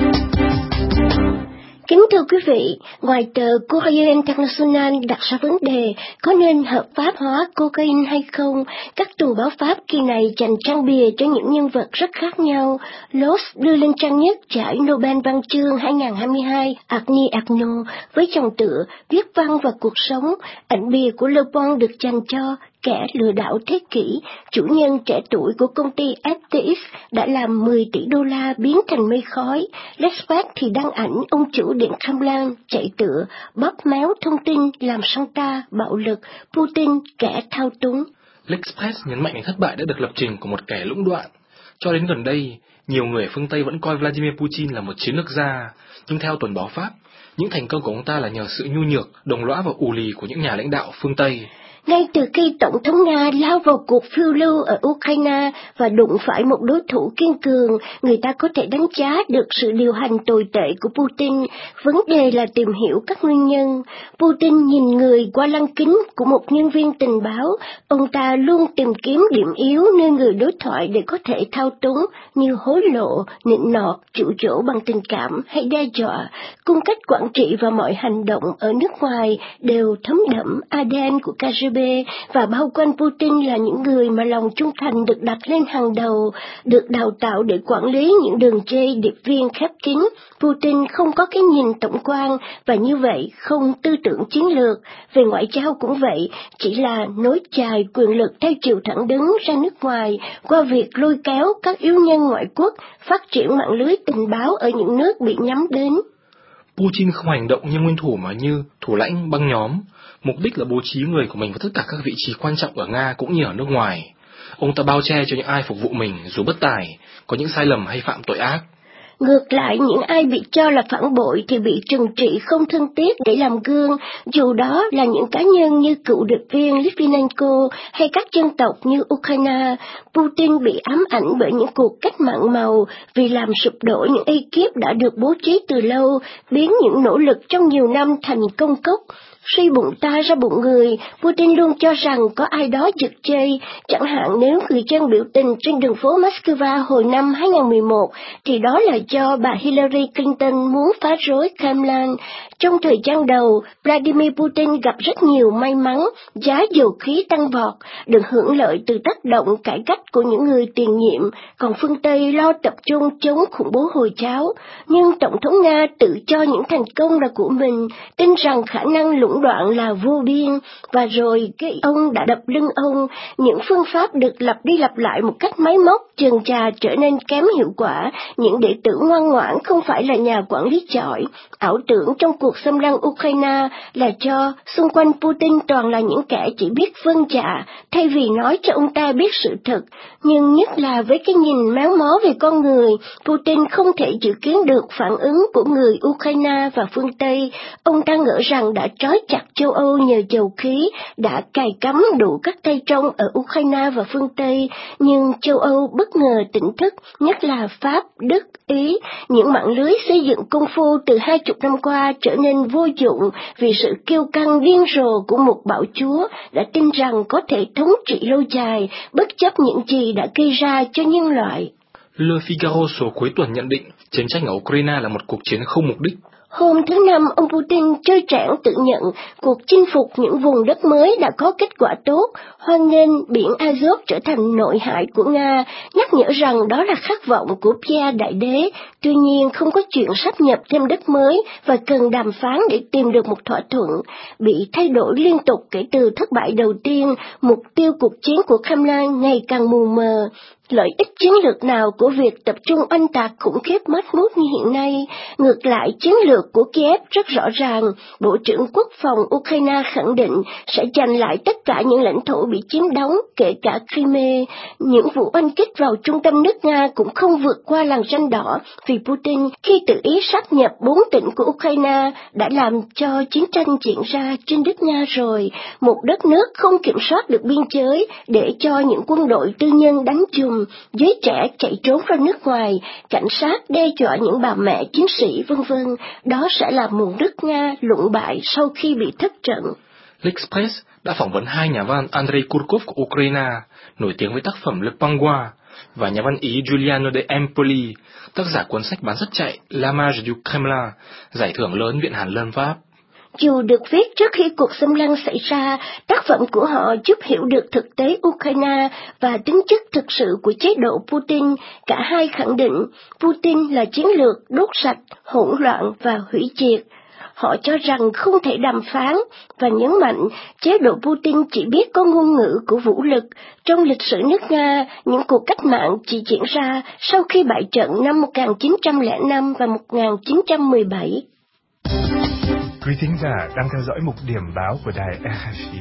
Kính thưa quý vị, ngoài tờ Courrier International đặt ra vấn đề có nên hợp pháp hóa cocaine hay không, các tù báo Pháp kỳ này dành trang bìa cho những nhân vật rất khác nhau. Los đưa lên trang nhất giải Nobel văn chương hai không hai hai Agni Arnaud với dòng tựa Viết văn và cuộc sống. Ảnh bìa của Le Bon được dành cho kẻ lừa đảo thế kỷ, chủ nhân trẻ tuổi của công ty ép tê ích đã làm mười tỷ đô la biến thành mây khói. L'Express thì đăng ảnh ông chủ Điện Kremlin chạy tựa bóp méo thông tin làm Santa bạo lực, Putin kẻ thao túng. L'Express nhấn mạnh đến thất bại đã được lập trình của một kẻ lũng đoạn. Cho đến gần đây, nhiều người ở phương Tây vẫn coi Vladimir Putin là một chiến lược gia, nhưng theo tuần báo Pháp, những thành công của ông ta là nhờ sự nhu nhược, đồng lõa và ù lì của những nhà lãnh đạo phương Tây. Ngay từ khi Tổng thống Nga lao vào cuộc phiêu lưu ở Ukraine và đụng phải một đối thủ kiên cường, người ta có thể đánh giá được sự điều hành tồi tệ của Putin. Vấn đề là tìm hiểu các nguyên nhân. Putin nhìn người qua lăng kính của một nhân viên tình báo. Ông ta luôn tìm kiếm điểm yếu nơi người đối thoại để có thể thao túng, như hối lộ, nịnh nọt, dụ dỗ bằng tình cảm hay đe dọa. Cung cách quản trị và mọi hành động ở nước ngoài đều thấm đẫm a đê en của ca giê bê, và bao quanh Putin là những người mà lòng trung thành được đặt lên hàng đầu, được đào tạo để quản lý những đường dây điệp viên khép kín. Putin không có cái nhìn tổng quan và như vậy không tư tưởng chiến lược. Về ngoại giao cũng vậy, chỉ là nối chài quyền lực theo chiều thẳng đứng ra nước ngoài qua việc lôi kéo các yếu nhân ngoại quốc phát triển mạng lưới tình báo ở những nước bị nhắm đến. Putin không hành động như nguyên thủ mà như thủ lãnh băng nhóm. Mục đích là bố trí người của mình vào tất cả các vị trí quan trọng ở Nga cũng như ở nước ngoài. Ông ta bao che cho những ai phục vụ mình dù bất tài, có những sai lầm hay phạm tội ác. Ngược lại, những ai bị cho là phản bội thì bị trừng trị không thương tiếc để làm gương, dù đó là những cá nhân như cựu điệp viên Litvinenko hay các dân tộc như Ukraine. Putin bị ám ảnh bởi những cuộc cách mạng màu vì làm sụp đổ những ekip đã được bố trí từ lâu, biến những nỗ lực trong nhiều năm thành công cốc. Suy bụng ta ra bụng người, Putin luôn cho rằng có ai đó giật chơi. Chẳng hạn nếu người dân biểu tình trên đường phố Moscow hồi năm hai không một một, thì đó là do bà Hillary Clinton muốn phá rối Kremlin. Trong thời gian đầu, Vladimir Putin gặp rất nhiều may mắn, giá dầu khí tăng vọt, được hưởng lợi từ tác động cải cách của những người tiền nhiệm, còn phương Tây lo tập trung chống khủng bố Hồi giáo. Nhưng Tổng thống Nga tự cho những thành công là của mình, tin rằng khả năng lũng đoạn là vô biên, và rồi cái ông đã đập lưng ông. Những phương pháp được lặp đi lặp lại một cách máy móc chần chà trở nên kém hiệu quả, những đệ tử ngoan ngoãn không phải là nhà quản lý giỏi. Ảo tưởng trong cuộc xâm lăng Ukraine là cho xung quanh Putin toàn là những kẻ chỉ biết vâng dạ, thay vì nói cho ông ta biết sự thật. Nhưng nhất là với cái nhìn méo mó về con người, Putin không thể dự kiến được phản ứng của người Ukraine và phương Tây. Ông ta ngỡ rằng đã trói chặt châu Âu nhờ dầu khí, đã cài cắm đủ các tay trong ở Ukraine và phương Tây, nhưng châu Âu bất ngờ tỉnh thức, nhất là Pháp, Đức, Ý. Những mạng lưới xây dựng công phu từ hai chục năm qua trở nên vô dụng vì sự kiêu căng điên rồ của một bạo chúa đã tin rằng có thể thống trị lâu dài, bất chấp những gì đã gây ra cho nhân loại. Le Figaro số cuối tuần nhận định chiến tranh ở Ukraine là một cuộc chiến không mục đích. Hôm thứ Năm, ông Putin trơ trẽn tự nhận cuộc chinh phục những vùng đất mới đã có kết quả tốt, hoan nghênh biển Azov trở thành nội hải của Nga, nhắc nhở rằng đó là khát vọng của Pierre Đại Đế. Tuy nhiên, không có chuyện sáp nhập thêm đất mới và cần đàm phán để tìm được một thỏa thuận. Bị thay đổi liên tục kể từ thất bại đầu tiên, mục tiêu cuộc chiến của Kremlin ngày càng mù mờ. Lợi ích chiến lược nào của việc tập trung oanh tạc khủng khiếp mất mút như hiện nay? Ngược lại, chiến lược của Kiev rất rõ ràng. Bộ trưởng Quốc phòng Ukraine khẳng định sẽ giành lại tất cả những lãnh thổ bị chiếm đóng, kể cả Crimea. Những vụ oanh kích vào trung tâm nước Nga cũng không vượt qua làn ranh đỏ, vì Putin khi tự ý sáp nhập bốn tỉnh của Ukraine đã làm cho chiến tranh diễn ra trên đất Nga rồi. Một đất nước không kiểm soát được biên giới để cho những quân đội tư nhân đánh chùm, giới trẻ chạy trốn ra nước ngoài, cảnh sát đe dọa những bà mẹ chiến sĩ, vân vân. Đó sẽ là một nước Nga lụng bại sau khi bị thất trận. L'Express đã phỏng vấn hai nhà văn Andrei Kurkov của Ukraine, nổi tiếng với tác phẩm Le Pingouin, và nhà văn Ý Giuliano de Empoli, tác giả cuốn sách bán rất chạy La Marche du Kremlin, giải thưởng lớn Viện Hàn Lâm Pháp. Dù được viết trước khi cuộc xâm lăng xảy ra, tác phẩm của họ giúp hiểu được thực tế Ukraine và tính chất thực sự của chế độ Putin. Cả hai khẳng định Putin là chiến lược đốt sạch, hỗn loạn và hủy diệt. Họ cho rằng không thể đàm phán và nhấn mạnh chế độ Putin chỉ biết có ngôn ngữ của vũ lực. Trong lịch sử nước Nga, những cuộc cách mạng chỉ diễn ra sau khi bại trận năm một nghìn chín trăm lẻ năm và một nghìn chín trăm mười bảy. Quý thính giả đang theo dõi mục điểm báo của đài rờ ép i.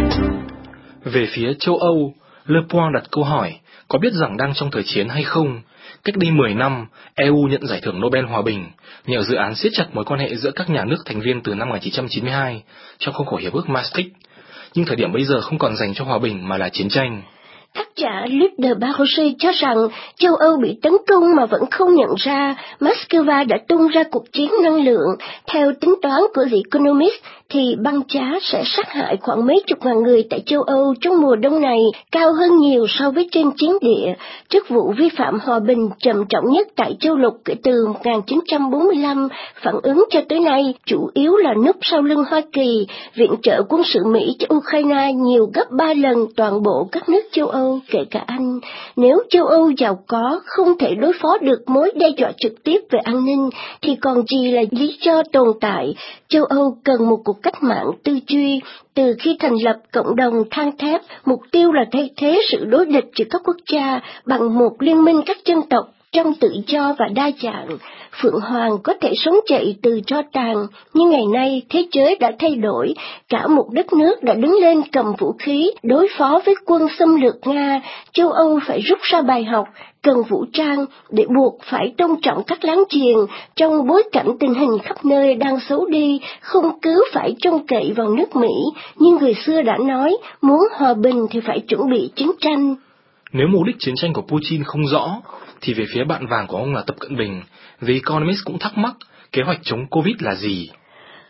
Về phía châu Âu, Le Point đặt câu hỏi có biết rằng đang trong thời chiến hay không. Cách đây mười năm, e u nhận giải thưởng Nobel Hòa bình nhờ dự án siết chặt mối quan hệ giữa các nhà nước thành viên từ năm một nghìn chín trăm chín mươi hai trong khuôn khổ hiệp ước Maastricht. Nhưng thời điểm bây giờ không còn dành cho hòa bình mà là chiến tranh. Tác giả Luc de Barrocher cho rằng châu Âu bị tấn công mà vẫn không nhận ra Moscow đã tung ra cuộc chiến năng lượng. Theo tính toán của The Economist, thì băng giá sẽ sát hại khoảng mấy chục ngàn người tại châu Âu trong mùa đông này, cao hơn nhiều so với trên chiến địa. Trước vụ vi phạm hòa bình trầm trọng nhất tại châu lục kể từ một nghìn chín trăm bốn mươi lăm, phản ứng cho tới nay chủ yếu là núp sau lưng Hoa Kỳ. Viện trợ quân sự Mỹ cho Ukraine nhiều gấp ba lần toàn bộ các nước châu Âu, kể cả Anh. Nếu châu Âu giàu có không thể đối phó được mối đe dọa trực tiếp về an ninh, thì còn gì là lý do tồn tại? Châu Âu cần một cuộc cách mạng tư duy. Từ khi thành lập cộng đồng than thép, mục tiêu là thay thế sự đối địch giữa các quốc gia bằng một liên minh các dân tộc trong tự do và đa dạng. Phượng Hoàng có thể sống dậy từ tro tàn, nhưng ngày nay thế giới đã thay đổi. Cả một đất nước đã đứng lên cầm vũ khí đối phó với quân xâm lược Nga. Châu Âu phải rút ra bài học, cần vũ trang để buộc phải tôn trọng các láng giềng trong bối cảnh tình hình khắp nơi đang xấu đi, không cứ phải trông cậy vào nước Mỹ. Nhưng người xưa đã nói, muốn hòa bình thì phải chuẩn bị chiến tranh. Nếu mục đích chiến tranh của Putin không rõ, thì về phía bạn vàng của ông là Tập Cận Bình, The Economist cũng thắc mắc kế hoạch chống Covid là gì?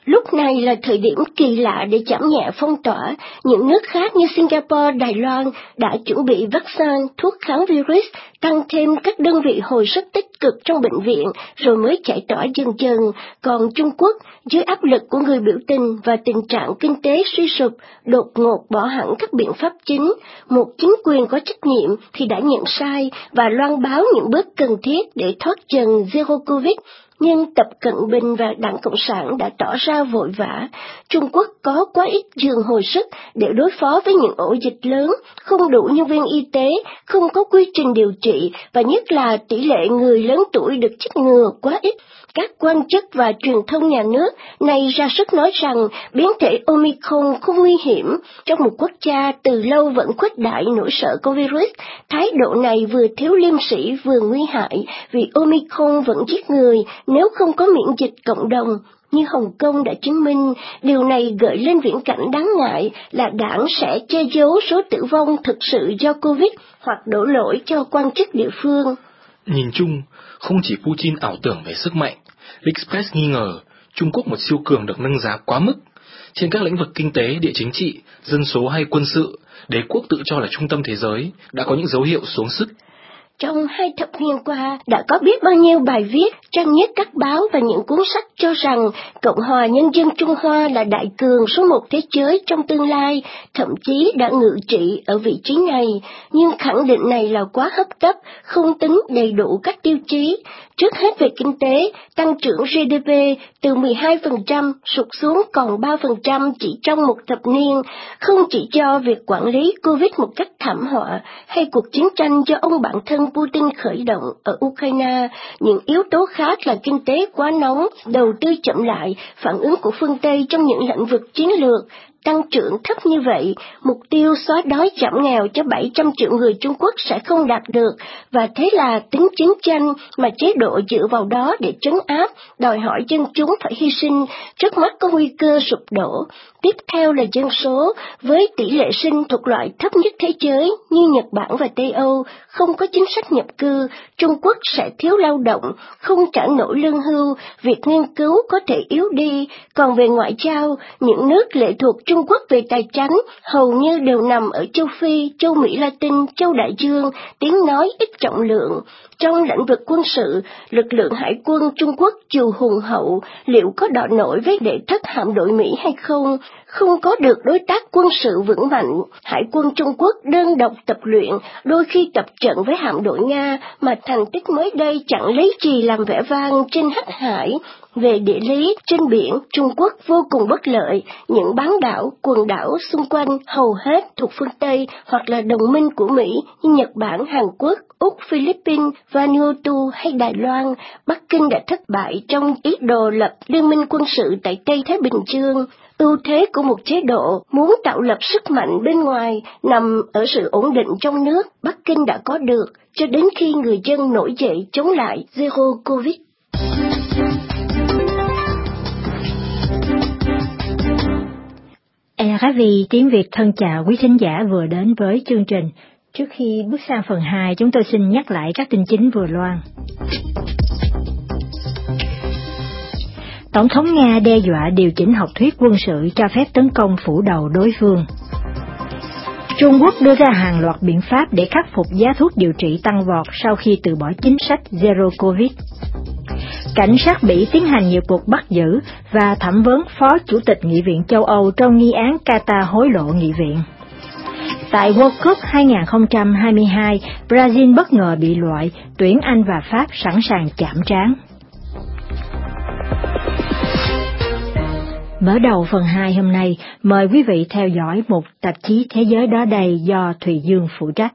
Lúc này là thời điểm kỳ lạ để giảm nhẹ phong tỏa. Những nước khác như Singapore, Đài Loan đã chuẩn bị vaccine, thuốc kháng virus, tăng thêm các đơn vị hồi sức tích cực trong bệnh viện, rồi mới giải tỏa dần dần. Còn Trung Quốc, dưới áp lực của người biểu tình và tình trạng kinh tế suy sụp, đột ngột bỏ hẳn các biện pháp chính. Một chính quyền có trách nhiệm thì đã nhận sai và loan báo những bước cần thiết để thoát dần Zero Covid. Nhưng Tập Cận Bình và Đảng Cộng sản đã tỏ ra vội vã. Trung Quốc có quá ít giường hồi sức để đối phó với những ổ dịch lớn, không đủ nhân viên y tế, không có quy trình điều trị, và nhất là tỷ lệ người lớn tuổi được chích ngừa quá ít. Các quan chức và truyền thông nhà nước nay ra sức nói rằng biến thể Omicron không nguy hiểm. Trong một quốc gia từ lâu vẫn khuếch đại nỗi sợ của virus, thái độ này vừa thiếu liêm sỉ vừa nguy hại, vì Omicron vẫn giết người nếu không có miễn dịch cộng đồng. Như Hồng Kông đã chứng minh, điều này gợi lên viễn cảnh đáng ngại là đảng sẽ che giấu số tử vong thực sự do Covid hoặc đổ lỗi cho quan chức địa phương. Nhìn chung, không chỉ Putin ảo tưởng về sức mạnh, L'Express nghi ngờ Trung Quốc một siêu cường được nâng giá quá mức. Trên các lĩnh vực kinh tế, địa chính trị, dân số hay quân sự, đế quốc tự cho là trung tâm thế giới đã có những dấu hiệu xuống sức. Trong hai thập niên qua, đã có biết bao nhiêu bài viết, trang nhất các báo và những cuốn sách cho rằng Cộng hòa Nhân dân Trung Hoa là đại cường số một thế giới trong tương lai, thậm chí đã ngự trị ở vị trí này. Nhưng khẳng định này là quá hấp tấp, không tính đầy đủ các tiêu chí. Trước hết về kinh tế, tăng trưởng giê đê pê từ mười hai phần trăm sụt xuống còn ba phần trăm chỉ trong một thập niên, không chỉ do việc quản lý Covid một cách thảm họa hay cuộc chiến tranh do ông bạn thân Putin khởi động ở Ukraine. Những yếu tố khác là kinh tế quá nóng, đầu tư chậm lại, phản ứng của phương Tây trong những lĩnh vực chiến lược. Tăng trưởng thấp như vậy, mục tiêu xóa đói giảm nghèo cho bảy trăm triệu người Trung Quốc sẽ không đạt được, và thế là tính chiến tranh mà chế độ dựa vào đó để trấn áp, đòi hỏi dân chúng phải hy sinh, trước mắt có nguy cơ sụp đổ. Tiếp theo là dân số, với tỷ lệ sinh thuộc loại thấp nhất thế giới như Nhật Bản và Tây Âu, không có chính sách nhập cư, Trung Quốc sẽ thiếu lao động, không trả nổi lương hưu, việc nghiên cứu có thể yếu đi. Còn về ngoại giao, những nước lệ thuộc Trung Quốc về tài chính hầu như đều nằm ở châu Phi, châu Mỹ Latin, châu Đại Dương, tiếng nói ít trọng lượng. Trong lĩnh vực quân sự, lực lượng hải quân Trung Quốc dù hùng hậu, liệu có đọ nổi với đệ thất hạm đội Mỹ hay không? Không có được đối tác quân sự vững mạnh, hải quân Trung Quốc đơn độc tập luyện, đôi khi tập trận với hạm đội Nga, mà thành tích mới đây chẳng lấy gì làm vẻ vang trên Hắc Hải. Về địa lý, trên biển, Trung Quốc vô cùng bất lợi, những bán đảo, quần đảo xung quanh hầu hết thuộc phương Tây hoặc là đồng minh của Mỹ như Nhật Bản, Hàn Quốc, Úc, Philippines, Vanuatu hay Đài Loan. Bắc Kinh đã thất bại trong ý đồ lập liên minh quân sự tại Tây Thái Bình Dương. Ưu thế của một chế độ muốn tạo lập sức mạnh bên ngoài nằm ở sự ổn định trong nước, Bắc Kinh đã có được, cho đến khi người dân nổi dậy chống lại Zero Covid. rờ ép vê tiếng Việt thân chào quý thính giả vừa đến với chương trình. Trước khi bước sang phần hai, chúng tôi xin nhắc lại các tin chính vừa loan. Tổng thống Nga đe dọa điều chỉnh học thuyết quân sự cho phép tấn công phủ đầu đối phương. Trung Quốc đưa ra hàng loạt biện pháp để khắc phục giá thuốc điều trị tăng vọt sau khi từ bỏ chính sách Zero Covid. Cảnh sát Bỉ tiến hành nhiều cuộc bắt giữ và thẩm vấn Phó Chủ tịch Nghị viện châu Âu trong nghi án Qatar hối lộ nghị viện. Tại World Cup hai không hai hai, Brazil bất ngờ bị loại, tuyển Anh và Pháp sẵn sàng chạm trán. Mở đầu phần hai hôm nay, mời quý vị theo dõi một tạp chí Thế giới đó đây do Thùy Dương phụ trách.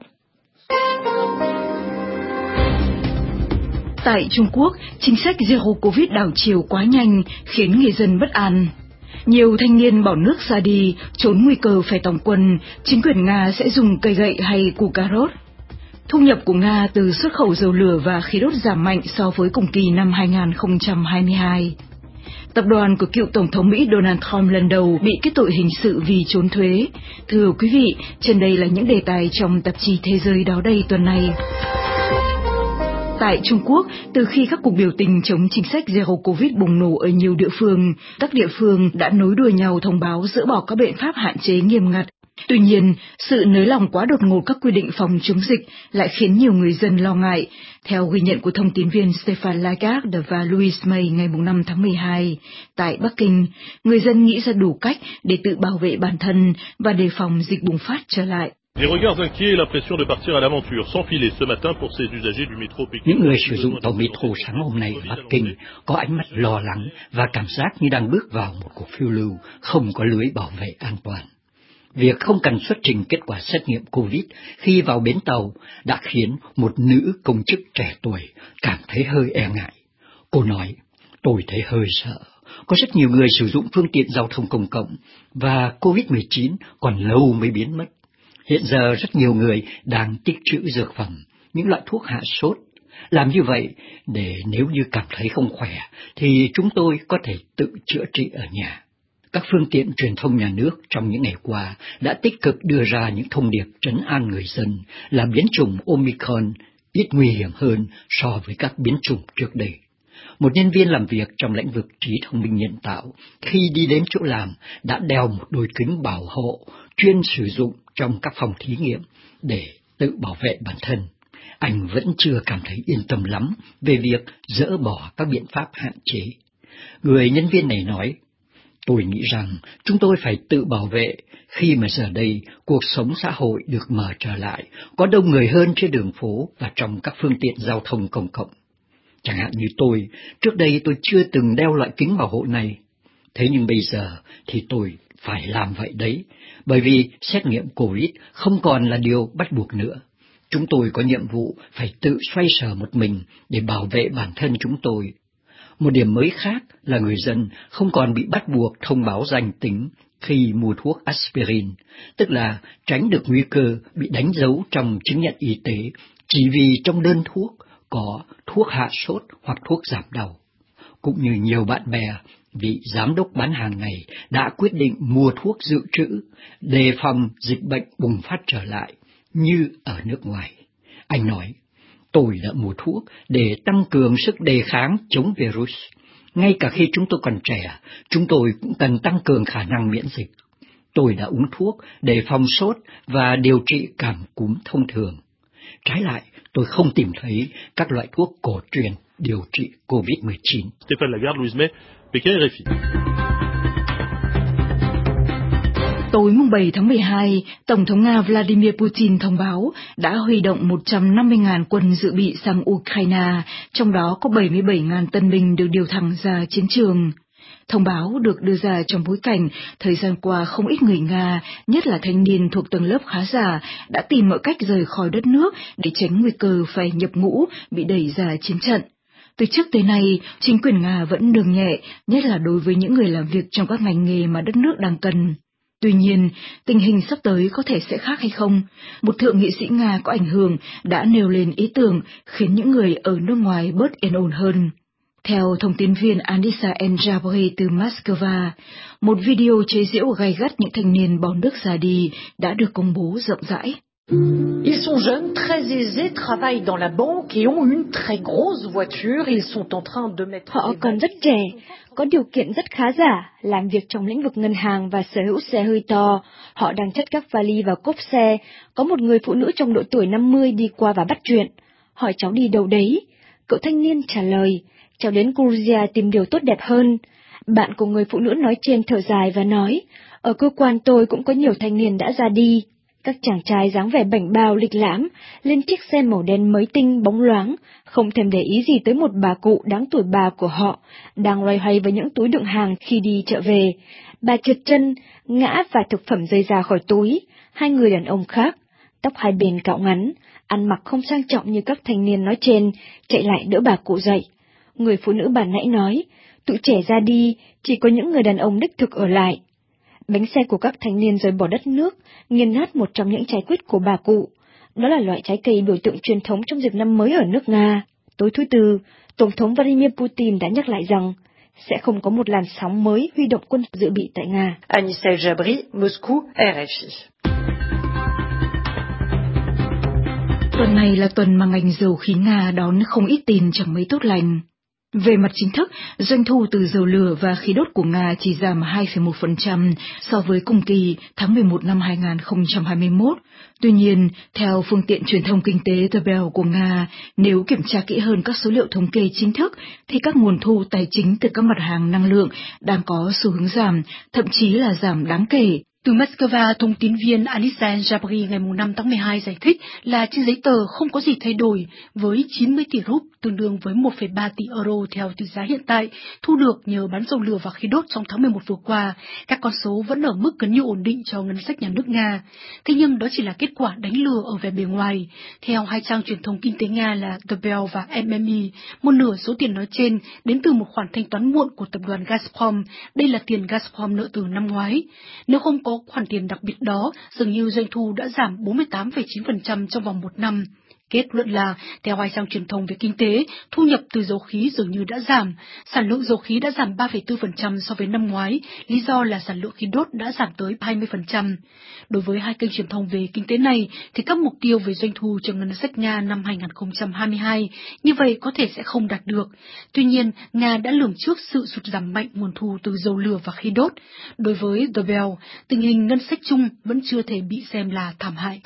Tại Trung Quốc, chính sách Zero Covid đảo chiều quá nhanh khiến người dân bất an. Nhiều thanh niên bỏ nước ra đi, trốn nguy cơ phải tòng quân, chính quyền Nga sẽ dùng cây gậy hay củ cà rốt. Thu nhập của Nga từ xuất khẩu dầu lửa và khí đốt giảm mạnh so với cùng kỳ năm hai không hai hai. Tập đoàn của cựu Tổng thống Mỹ Donald Trump lần đầu bị kết tội hình sự vì trốn thuế. Thưa quý vị, trên đây là những đề tài trong tạp chí Thế giới đó đây tuần này. Tại Trung Quốc, từ khi các cuộc biểu tình chống chính sách Zero Covid bùng nổ ở nhiều địa phương, các địa phương đã nối đuôi nhau thông báo dỡ bỏ các biện pháp hạn chế nghiêm ngặt. Tuy nhiên, sự nới lỏng quá đột ngột các quy định phòng chống dịch lại khiến nhiều người dân lo ngại. Theo ghi nhận của thông tín viên Stéphane Lagarde và Louise May ngày năm tháng mười hai, tại Bắc Kinh, người dân nghĩ ra đủ cách để tự bảo vệ bản thân và đề phòng dịch bùng phát trở lại. Những người sử dụng tàu metro sáng hôm nay ở Bắc Kinh có ánh mắt lo lắng và cảm giác như đang bước vào một cuộc phiêu lưu không có lưới bảo vệ an toàn. Việc không cần xuất trình kết quả xét nghiệm Covid khi vào bến tàu đã khiến một nữ công chức trẻ tuổi cảm thấy hơi e ngại. Cô nói, tôi thấy hơi sợ. Có rất nhiều người sử dụng phương tiện giao thông công cộng và Covid mười chín còn lâu mới biến mất. Hiện giờ rất nhiều người đang tích trữ dược phẩm, những loại thuốc hạ sốt. Làm như vậy để nếu như cảm thấy không khỏe thì chúng tôi có thể tự chữa trị ở nhà. Các phương tiện truyền thông nhà nước trong những ngày qua đã tích cực đưa ra những thông điệp trấn an người dân là biến chủng Omicron ít nguy hiểm hơn so với các biến chủng trước đây. Một nhân viên làm việc trong lĩnh vực trí thông minh nhân tạo khi đi đến chỗ làm đã đeo một đôi kính bảo hộ chuyên sử dụng trong các phòng thí nghiệm để tự bảo vệ bản thân. Anh vẫn chưa cảm thấy yên tâm lắm về việc dỡ bỏ các biện pháp hạn chế. Người nhân viên này nói, tôi nghĩ rằng chúng tôi phải tự bảo vệ khi mà giờ đây cuộc sống xã hội được mở trở lại, có đông người hơn trên đường phố và trong các phương tiện giao thông công cộng. Chẳng hạn như tôi, trước đây tôi chưa từng đeo loại kính bảo hộ này. Thế nhưng bây giờ thì tôi phải làm vậy đấy, bởi vì xét nghiệm Covid không còn là điều bắt buộc nữa. Chúng tôi có nhiệm vụ phải tự xoay sở một mình để bảo vệ bản thân chúng tôi. Một điểm mới khác là người dân không còn bị bắt buộc thông báo danh tính khi mua thuốc aspirin, tức là tránh được nguy cơ bị đánh dấu trong chứng nhận y tế chỉ vì trong đơn thuốc có thuốc hạ sốt hoặc thuốc giảm đau. Cũng như nhiều bạn bè, vị giám đốc bán hàng này đã quyết định mua thuốc dự trữ, đề phòng dịch bệnh bùng phát trở lại, như ở nước ngoài. Anh nói, tôi đã mua thuốc để tăng cường sức đề kháng chống virus. Ngay cả khi chúng tôi còn trẻ, chúng tôi cũng cần tăng cường khả năng miễn dịch. Tôi đã uống thuốc để phòng sốt và điều trị cảm cúm thông thường. Trái lại, tôi không tìm thấy các loại thuốc cổ truyền điều trị Covid mười chín. Stéphane Lagarde, Louise May, Pékin, R F I. Tối mùng bảy tháng mười hai, Tổng thống Nga Vladimir Putin thông báo đã huy động một trăm năm mươi nghìn quân dự bị sang Ukraine, trong đó có bảy mươi bảy nghìn tân binh được điều thẳng ra chiến trường. Thông báo được đưa ra trong bối cảnh thời gian qua không ít người Nga, nhất là thanh niên thuộc tầng lớp khá giả, đã tìm mọi cách rời khỏi đất nước để tránh nguy cơ phải nhập ngũ, bị đẩy ra chiến trận. Từ trước tới nay, chính quyền Nga vẫn nương nhẹ, nhất là đối với những người làm việc trong các ngành nghề mà đất nước đang cần. Tuy nhiên, tình hình sắp tới có thể sẽ khác hay không? Một thượng nghị sĩ Nga có ảnh hưởng đã nêu lên ý tưởng khiến những người ở nước ngoài bớt yên ổn hơn. Theo thông tín viên Anissa Enjabri từ Moscow, một video chế giễu gay gắt những thanh niên bỏ nước ra đi đã được công bố rộng rãi. Ils sont jeunes, très aisés, travaillent dans la banque et ont une très grosse voiture. Ils sont en train de mettre. Họ còn rất trẻ, có điều kiện rất khá giả, làm việc trong lĩnh vực ngân hàng và sở hữu xe hơi to. Họ đang chất các vali vào cốp xe. Có một người phụ nữ trong độ tuổi năm mươi đi qua và bắt chuyện. Hỏi cháu đi đâu đấy? Cậu thanh niên trả lời, cháu đến Georgia tìm điều tốt đẹp hơn. Bạn của người phụ nữ nói trên thở dài và nói, ở cơ quan tôi cũng có nhiều thanh niên đã ra đi. Các chàng trai dáng vẻ bảnh bao lịch lãm, lên chiếc xe màu đen mới tinh bóng loáng, không thèm để ý gì tới một bà cụ đáng tuổi bà của họ, đang loay hoay với những túi đựng hàng khi đi chợ về. Bà trượt chân, ngã và thực phẩm rơi ra khỏi túi. Hai người đàn ông khác, tóc hai bên cạo ngắn, ăn mặc không sang trọng như các thanh niên nói trên, chạy lại đỡ bà cụ dậy. Người phụ nữ bà nãy nói, tụi trẻ ra đi, chỉ có những người đàn ông đích thực ở lại. Bánh xe của các thanh niên rời bỏ đất nước, nghiền nát một trong những trái quýt của bà cụ. Đó là loại trái cây biểu tượng truyền thống trong dịp năm mới ở nước Nga. Tối thứ Tư, Tổng thống Vladimir Putin đã nhắc lại rằng sẽ không có một làn sóng mới huy động quân dự bị tại Nga. Anissa Jabri, Moscou, R F I. Tuần này là tuần mà ngành dầu khí Nga đón không ít tin chẳng mấy tốt lành. Về mặt chính thức, doanh thu từ dầu lửa và khí đốt của Nga chỉ giảm hai phẩy một phần trăm so với cùng kỳ tháng mười một năm hai nghìn không trăm hai mươi mốt. Tuy nhiên, theo phương tiện truyền thông kinh tế The Bell của Nga, nếu kiểm tra kỹ hơn các số liệu thống kê chính thức, thì các nguồn thu tài chính từ các mặt hàng năng lượng đang có xu hướng giảm, thậm chí là giảm đáng kể. Từ Moscow, thông tín viên Alexei Jabri ngày năm tháng mười hai giải thích là trên giấy tờ không có gì thay đổi, với chín mươi tỷ rúp tương đương với một phẩy ba tỷ euro theo tỷ giá hiện tại, thu được nhờ bán dầu lửa và khí đốt trong tháng mười một vừa qua. Các con số vẫn ở mức gần như ổn định cho ngân sách nhà nước Nga. Thế nhưng đó chỉ là kết quả đánh lừa ở vẻ bề ngoài. Theo hai trang truyền thông kinh tế Nga là The Bell và em em e, một nửa số tiền nói trên đến từ một khoản thanh toán muộn của tập đoàn Gazprom. Đây là tiền Gazprom nợ từ năm ngoái. Nếu không có khoản tiền đặc biệt đó, dường như doanh thu đã giảm bốn mươi tám phẩy chín phần trăm trong vòng một năm. Kết luận là, theo hai trang truyền thông về kinh tế, thu nhập từ dầu khí dường như đã giảm. Sản lượng dầu khí đã giảm ba phẩy bốn phần trăm so với năm ngoái, lý do là sản lượng khí đốt đã giảm tới hai mươi phần trăm. Đối với hai kênh truyền thông về kinh tế này, thì các mục tiêu về doanh thu cho ngân sách Nga năm hai nghìn không trăm hai mươi hai như vậy có thể sẽ không đạt được. Tuy nhiên, Nga đã lường trước sự sụt giảm mạnh nguồn thu từ dầu lửa và khí đốt. Đối với The Bell, tình hình ngân sách chung vẫn chưa thể bị xem là thảm hại.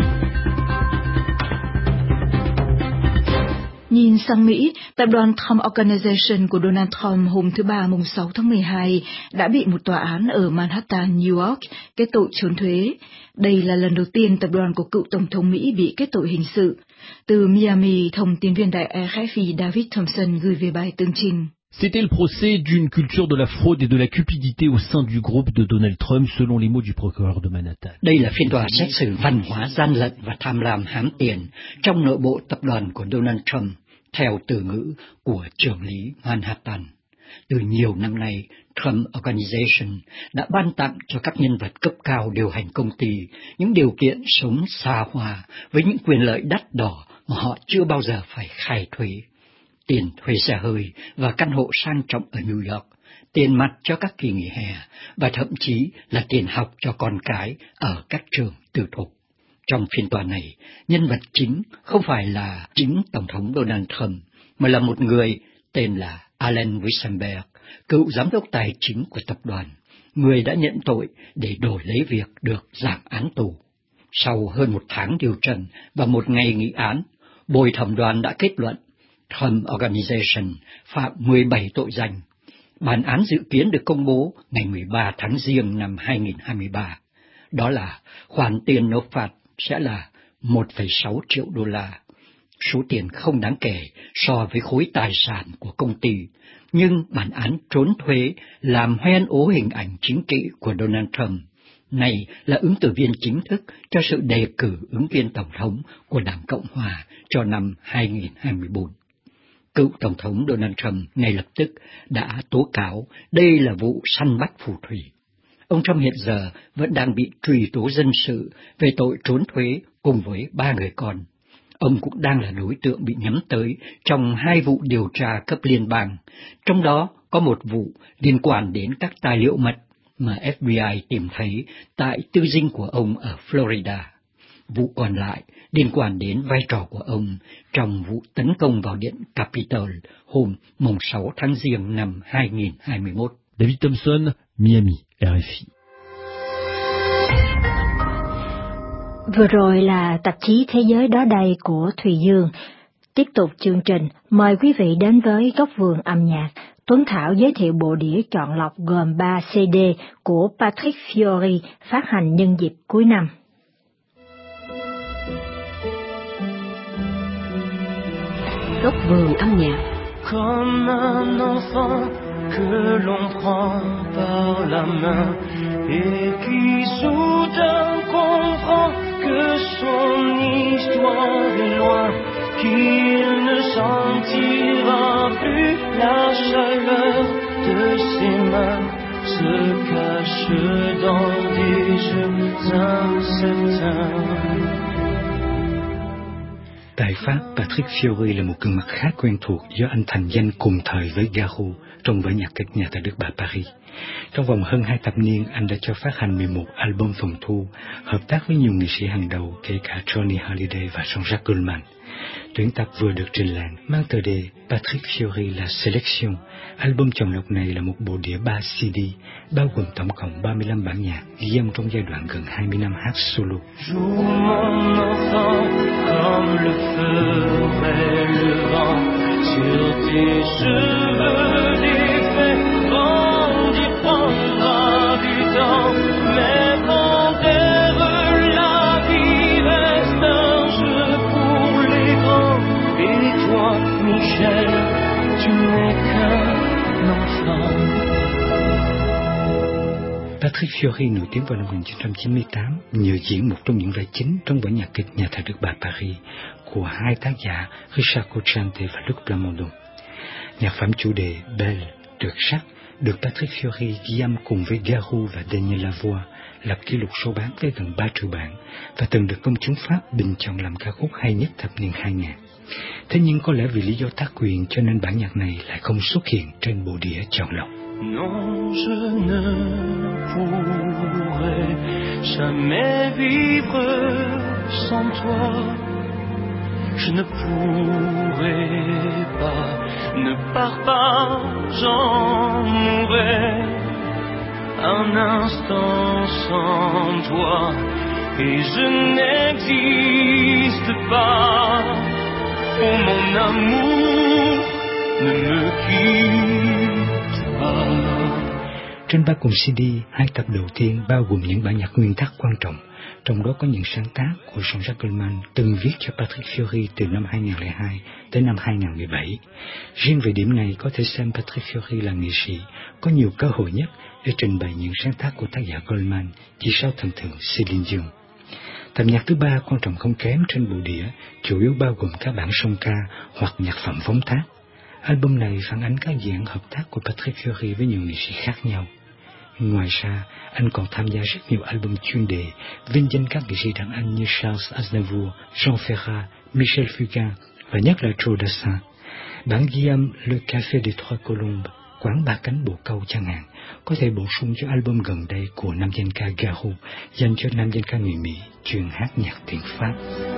Nhìn sang Mỹ, tập đoàn Trump Organization của Donald Trump hôm thứ Ba mùng sáu tháng mười hai đã bị một tòa án ở Manhattan, New York kết tội trốn thuế. Đây là lần đầu tiên tập đoàn của cựu Tổng thống Mỹ bị kết tội hình sự. Từ Miami, thông tin viên đài R F I David Thompson gửi về bài tường trình. C'était le procès d'une culture de la fraude et de la cupidité au sein du groupe de Donald Trump, selon les mots du procureur de Manhattan. Đây là phiên tòa xét xử văn hóa gian lận và tham lam hám tiền trong nội bộ tập đoàn của Donald Trump, theo từ ngữ của trưởng lý Manhattan. Từ nhiều năm nay, Trump Organization đã ban tặng cho các nhân vật cấp cao điều hành công ty những điều kiện sống xa hoa với những quyền lợi đắt đỏ mà họ chưa bao giờ phải khai thuế. Tiền thuê xe hơi và căn hộ sang trọng ở New York, tiền mặt cho các kỳ nghỉ hè và thậm chí là tiền học cho con cái ở các trường tư thục. Trong phiên tòa này, nhân vật chính không phải là chính Tổng thống Donald Trump, mà là một người tên là Alan Weissenberg, cựu giám đốc tài chính của tập đoàn, người đã nhận tội để đổi lấy việc được giảm án tù. Sau hơn một tháng điều trần và một ngày nghị án, bồi thẩm đoàn đã kết luận Trump Organization phạm mười bảy tội danh. Bản án dự kiến được công bố ngày mười ba tháng Giêng năm hai nghìn không trăm hai mươi ba. Đó là khoản tiền nộp phạt sẽ là một phẩy sáu triệu đô la. Số tiền không đáng kể so với khối tài sản của công ty, nhưng bản án trốn thuế làm hoen ố hình ảnh chính trị của Donald Trump. Này là ứng cử viên chính thức cho sự đề cử ứng viên tổng thống của Đảng Cộng Hòa cho năm hai nghìn không trăm hai mươi tư. Cựu Tổng thống Donald Trump ngay lập tức đã tố cáo đây là vụ săn bắt phù thủy. Ông Trump hiện giờ vẫn đang bị truy tố dân sự về tội trốn thuế cùng với ba người con. Ông cũng đang là đối tượng bị nhắm tới trong hai vụ điều tra cấp liên bang, trong đó có một vụ liên quan đến các tài liệu mật mà F B I tìm thấy tại tư dinh của ông ở Florida. Vụ còn lại liên quan đến vai trò của ông trong vụ tấn công vào điện Capitol hôm mùng sáu tháng Giêng năm hai nghìn không trăm hai mươi mốt. David Thompson, Miami, R F I. Vừa rồi là tạp chí Thế giới đó đây của Thùy Dương. Tiếp tục chương trình, mời quý vị đến với Góc vườn âm nhạc. Tuấn Thảo giới thiệu bộ đĩa chọn lọc gồm ba C D của Patrick Fiori phát hành nhân dịp cuối năm. Góc vườn âm nhạc. Comme un enfant que l'on prend par la main et qui soudain comprend que son histoire est loin, qu'il ne sentira plus la chaleur de ses mains, se cache dans des jeux incertains. Tại Pháp, Patrick Fiori là một gương mặt khá quen thuộc do anh thành danh cùng thời với Garou trong vở nhạc kịch nhà tại Đức Bà Paris. Trong vòng hơn hai thập niên, anh đã cho phát hành mười một album phòng thu, hợp tác với nhiều nghệ sĩ hàng đầu, kể cả Johnny Hallyday và Jean-Jacques Goldman. Tuyển tập vừa được trình làng mang tựa đề Patrick Fiori La Sélection. Album chọn lọc này là một bộ đĩa ba xê đê, bao gồm tổng cộng ba mươi lăm bản nhạc ghi âm trong giai đoạn gần hai mươi năm hát solo. Michel, tu n'es qu'un enfant. Patrick Fiori nổi tiếng vào năm một nghìn chín trăm chín mươi tám nhờ diễn một trong những vai chính trong vở nhạc kịch Nhà thờ Đức Bà Paris của hai tác giả Richard Cochante và Luc Plamondon. Nhạc phẩm chủ đề Belle được sắc được Patrick Fiori ghi âm cùng với Garou và Daniel Lavoie, lập kỷ lục số bán với gần ba triệu bản và từng được công chúng Pháp bình chọn làm ca khúc hay nhất thập niên hai nghìn. Thế nhưng có lẽ vì lý do tác quyền cho nên bản nhạc này lại không xuất hiện trên bộ đĩa chọn lọc. Non, je ne pourrais jamais vivre sans toi. Je ne pourrais pas, ne pars pas, j'en mourrais un instant sans toi, et je n'existe pas. Oh mon amour, ne me quitte pas. Trên ba cuộn xê đê, hai tập đầu tiên bao gồm những bản nhạc nguyên tác quan trọng, trong đó có những sáng tác của Jean-Jacques Goldman từng viết cho Patrick Fiori từ năm hai nghìn không trăm lẻ hai tới năm hai nghìn không trăm mười bảy. Riêng về điểm này có thể xem Patrick Fiori là nghệ sĩ có nhiều cơ hội nhất để trình bày những sáng tác của tác giả Goldman, chỉ sau thần tượng Céline Dion. Tập nhạc thứ ba quan trọng không kém trên bộ đĩa, chủ yếu bao gồm các bản song ca hoặc nhạc phẩm phóng tác. Album này phản ánh các dự án hợp tác của Patrick Fiori với nhiều nghệ sĩ khác nhau. Ngoài ra, anh còn tham gia rất nhiều album chuyên đề, vinh danh các nghệ sĩ đàn anh như Charles Aznavour, Jean Ferrat, Michel Fugain và nhất là Joe Dassin. Bản ghi âm Le Café des Trois Colombes, quán ba cánh bồ câu chẳng hạn, có thể bổ sung cho album gần đây của nam danh ca Garou dành cho nam danh ca người Mỹ chuyên hát nhạc tiếng Pháp.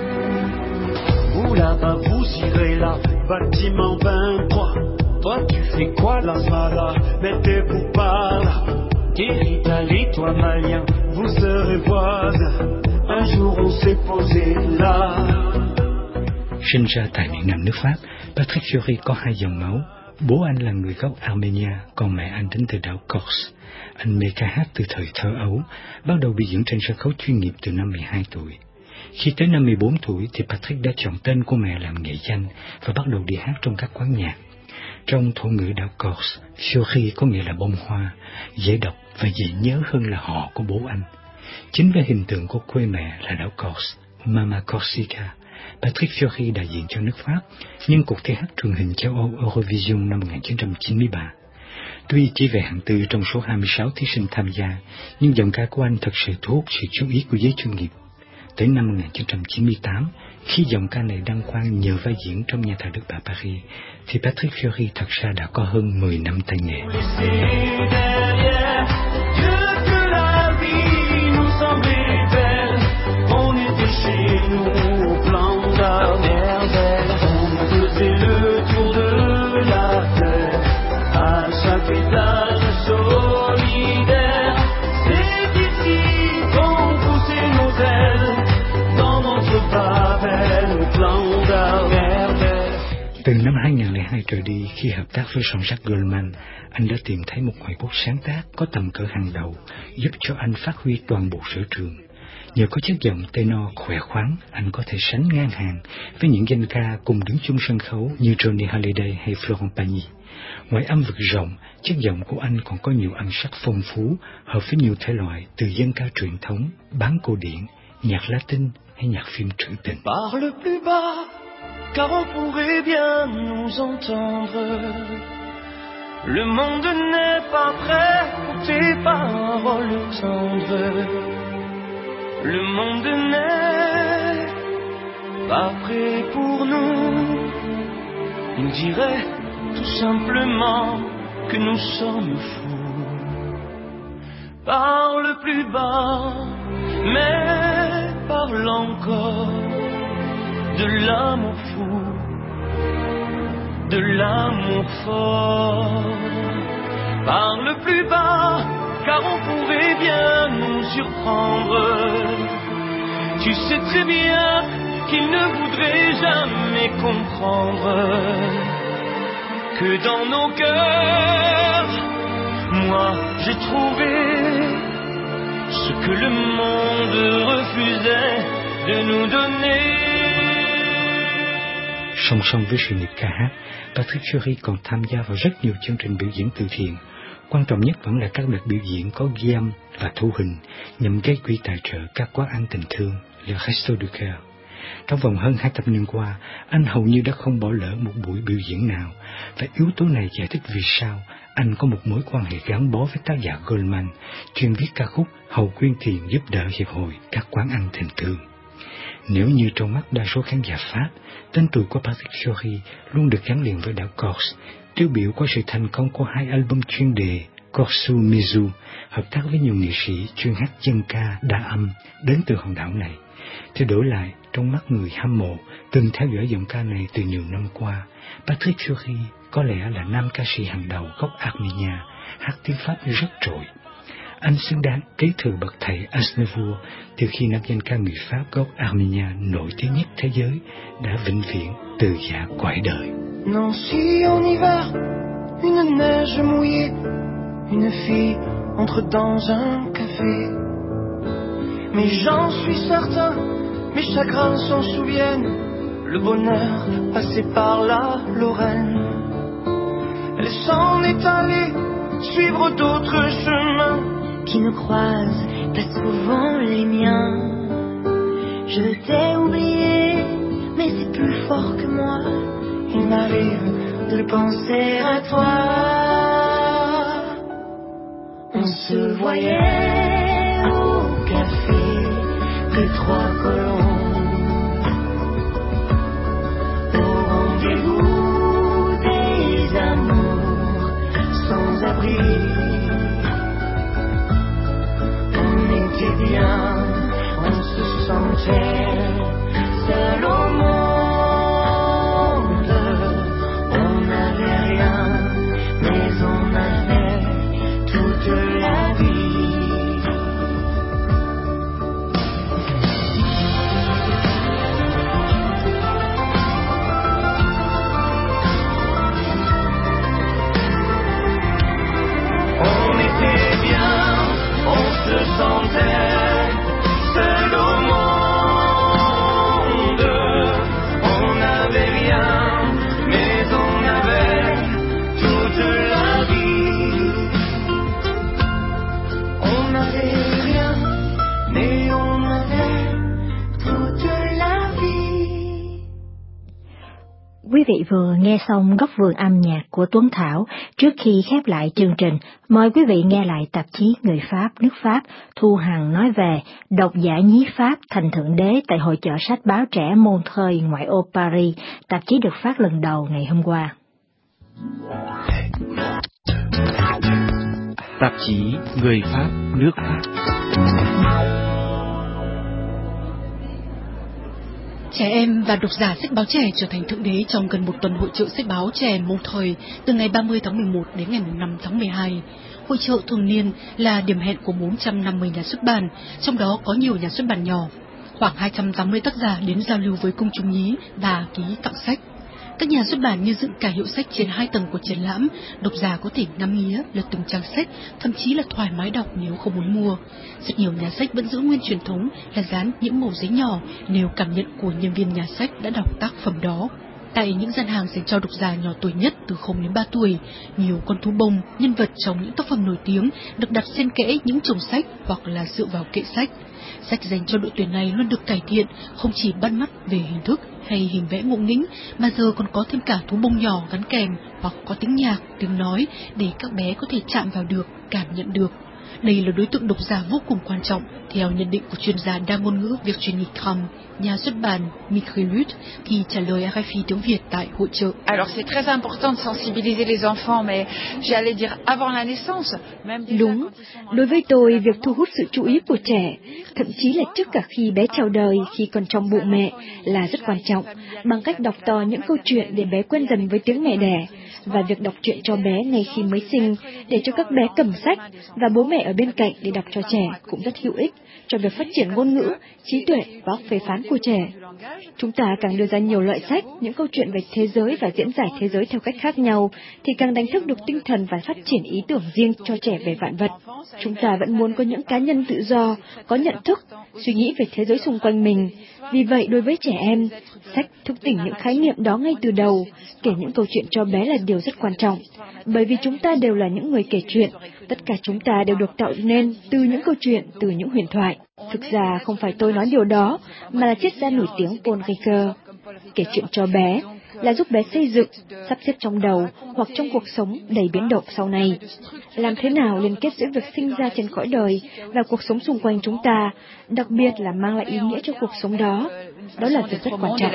Où là-bas vous irez là, bâtiment vingt-trois. Toi tu fais quoi là, là, mettez-vous par là. Italie, toi malien, vous serez voisins. Un jour on s'est posé là. Sinh ra tại miền Nam nước Pháp, Patrick Fiori có hai dòng máu. Bố anh là người gốc Armenia, còn mẹ anh đến từ đảo Corse. Anh mê ca hát từ thời thơ ấu, bắt đầu biểu diễn trên sân khấu chuyên nghiệp từ năm mười hai tuổi. Khi tới năm mười bốn tuổi thì Patrick đã chọn tên của mẹ làm nghệ danh và bắt đầu đi hát trong các quán nhạc. Trong thổ ngữ đảo Corse, Fiori có nghĩa là bông hoa, dễ đọc và dễ nhớ hơn là họ của bố anh. Chính với hình tượng của quê mẹ là đảo Corse, Mama Corsica, Patrick Fiori đại diện cho nước Pháp, nhưng cuộc thi hát truyền hình châu Âu Eurovision năm một nghìn chín trăm chín mươi ba. Tuy chỉ về hạng tư trong số hai mươi sáu thí sinh tham gia, nhưng giọng ca của anh thật sự thu hút sự chú ý của giới chuyên nghiệp. Tới năm một nghìn chín trăm chín mươi tám, khi giọng ca này đăng quang nhờ vai diễn trong Nhà thờ Đức Bà Paris, thì Patrick Fiori thật ra đã có hơn mười năm tay nghề. Từ năm hai nghìn không trăm lẻ hai trở đi, khi hợp tác với Jean-Jacques Goldman, anh đã tìm thấy một ngoại bút sáng tác có tầm cỡ hàng đầu, giúp cho anh phát huy toàn bộ sở trường. Nhờ có chất giọng tenor khỏe khoắn, anh có thể sánh ngang hàng với những danh ca cùng đứng chung sân khấu như Johnny Hallyday hay Florent Pagny. Ngoài âm vực rộng, chất giọng của anh còn có nhiều âm sắc phong phú, hợp với nhiều thể loại từ dân ca truyền thống, bán cổ điển, nhạc Latin hay nhạc phim trữ tình. Parle plus bas, car on pourrait bien nous entendre. Le monde n'est pas prêt pour tes paroles tendres. Le monde n'est pas prêt pour nous. Il dirait tout simplement que nous sommes fous. parle plus bas, mais parle encore de l'amour fou, de l'amour fort. Parle plus bas, car on pourrait bien nous surprendre. Tu sais très bien qu'il ne voudrait jamais comprendre que dans nos cœurs, moi j'ai trouvé ce que le monde refusait de nous donner. Song song với sự nghiệp ca hát, Patrick Fiori còn tham gia vào rất nhiều chương trình biểu diễn từ thiện. Quan trọng nhất vẫn là các đợt biểu diễn có ghi âm và thu hình nhằm gây quỹ tài trợ các quán ăn tình thương, Le Resto du Cœur. Trong vòng hơn hai thập niên qua, anh hầu như đã không bỏ lỡ một buổi biểu diễn nào, và yếu tố này giải thích vì sao anh có một mối quan hệ gắn bó với tác giả Goldman, chuyên viết ca khúc hầu quyên tiền giúp đỡ hiệp hội các quán ăn tình thương. Nếu như trong mắt đa số khán giả Pháp, tên tuổi của Patrick Fiori luôn được gắn liền với đảo Corse, tiêu biểu qua sự thành công của hai album chuyên đề Corso Mizu, hợp tác với nhiều nghệ sĩ chuyên hát dân ca đa âm đến từ hòn đảo này, thì đổi lại trong mắt người hâm mộ từng theo dõi giọng ca này từ nhiều năm qua, Patrick Fiori có lẽ là nam ca sĩ hàng đầu gốc Armenia, hát tiếng Pháp rất trội. Anh xứng đáng kế thừa bậc thầy Aznavour từ khi nam danh ca người Pháp gốc Armenia nổi tiếng nhất thế giới đã vĩnh viễn từ giã cõi đời. Nancy en hiver, une neige mouillée, une fille entre dans un café. Mais j'en suis certain, mes chagrins s'en souviennent, le bonheur passé par la Lorraine. Elle s'en est allée suivre d'autres chemins qui ne croisent pas souvent les miens. Je t'ai oublié, mais c'est plus fort que moi. Il m'arrive de penser à toi. On se voyait au café rue Trois Colombes, au rendez-vous des amours sans abri. On était bien, on se sentait seul au monde. Quý vị vừa nghe xong Góc vườn âm nhạc của Tuấn Thảo. Trước khi khép lại chương trình, mời quý vị nghe lại tạp chí Người Pháp, nước Pháp, Thu Hằng nói về độc giả nhí Pháp thành thượng đế tại hội chợ sách báo trẻ Montreuil, ngoại ô Paris. Tạp chí được phát lần đầu ngày hôm qua. Tạp chí Người Pháp, nước Pháp. Trẻ em và độc giả sách báo trẻ trở thành thượng đế trong gần một tuần hội chợ sách báo trẻ Montreuil từ ngày ba mươi tháng mười một đến ngày năm tháng mười hai. Hội chợ thường niên là điểm hẹn của bốn trăm năm mươi nhà xuất bản, trong đó có nhiều nhà xuất bản nhỏ. Khoảng hai trăm tám mươi tác giả đến giao lưu với công chúng nhí và ký tặng sách. Các nhà xuất bản như dựng cả hiệu sách trên hai tầng của triển lãm, độc giả có thể ngắm nghía lật từng trang sách, thậm chí là thoải mái đọc nếu không muốn mua. Rất nhiều nhà sách vẫn giữ nguyên truyền thống là dán những mẩu giấy nhỏ nêu cảm nhận của nhân viên nhà sách đã đọc tác phẩm đó. Tại những gian hàng dành cho độc giả nhỏ tuổi nhất từ không đến ba tuổi, nhiều con thú bông, nhân vật trong những tác phẩm nổi tiếng được đặt xen kẽ những chồng sách hoặc là dựa vào kệ sách. Sách dành cho đội tuyển này luôn được cải thiện, không chỉ bắt mắt về hình thức hay hình vẽ ngộ nghĩnh, mà giờ còn có thêm cả thú bông nhỏ gắn kèm hoặc có tiếng nhạc, tiếng nói để các bé có thể chạm vào được, cảm nhận được. Đây là đối tượng độc giả vô cùng quan trọng Theo nhận định của chuyên gia đa ngôn ngữ Virginie Kram, nhà xuất bản Micrilut, khi trả lời rờ ép i tiếng Việt tại hội chợ. Alors c'est très important de sensibiliser les enfants, mais j'allais dire avant la naissance. Đúng, đối với tôi, việc thu hút sự chú ý của trẻ, thậm chí là trước cả khi bé chào đời, khi còn trong bụng mẹ, là rất quan trọng, bằng cách đọc to những câu chuyện để bé quen dần với tiếng mẹ đẻ, và việc đọc truyện cho bé ngay khi mới sinh, để cho các bé cầm sách, và bố mẹ ở bên cạnh để đọc cho trẻ cũng rất hữu ích cho việc phát triển ngôn ngữ, trí tuệ và óc phê phán của trẻ. Chúng ta càng đưa ra nhiều loại sách, những câu chuyện về thế giới và diễn giải thế giới theo cách khác nhau, thì càng đánh thức được tinh thần và phát triển ý tưởng riêng cho trẻ về vạn vật. Chúng ta vẫn muốn có những cá nhân tự do, có nhận thức, suy nghĩ về thế giới xung quanh mình. Vì vậy, đối với trẻ em, sách thức tỉnh những khái niệm đó ngay từ đầu, kể những câu chuyện cho bé là điều rất quan trọng. Bởi vì chúng ta đều là những người kể chuyện, tất cả chúng ta đều được tạo nên từ những câu chuyện, từ những huyền thoại. Thực ra không phải tôi nói điều đó, mà là triết gia nổi tiếng Paul Ricoeur. Kể chuyện cho bé là giúp bé xây dựng, sắp xếp trong đầu hoặc trong cuộc sống đầy biến động sau này. Làm thế nào liên kết giữa việc sinh ra trên cõi đời và cuộc sống xung quanh chúng ta, đặc biệt là mang lại ý nghĩa cho cuộc sống đó. Đó là việc rất quan trọng.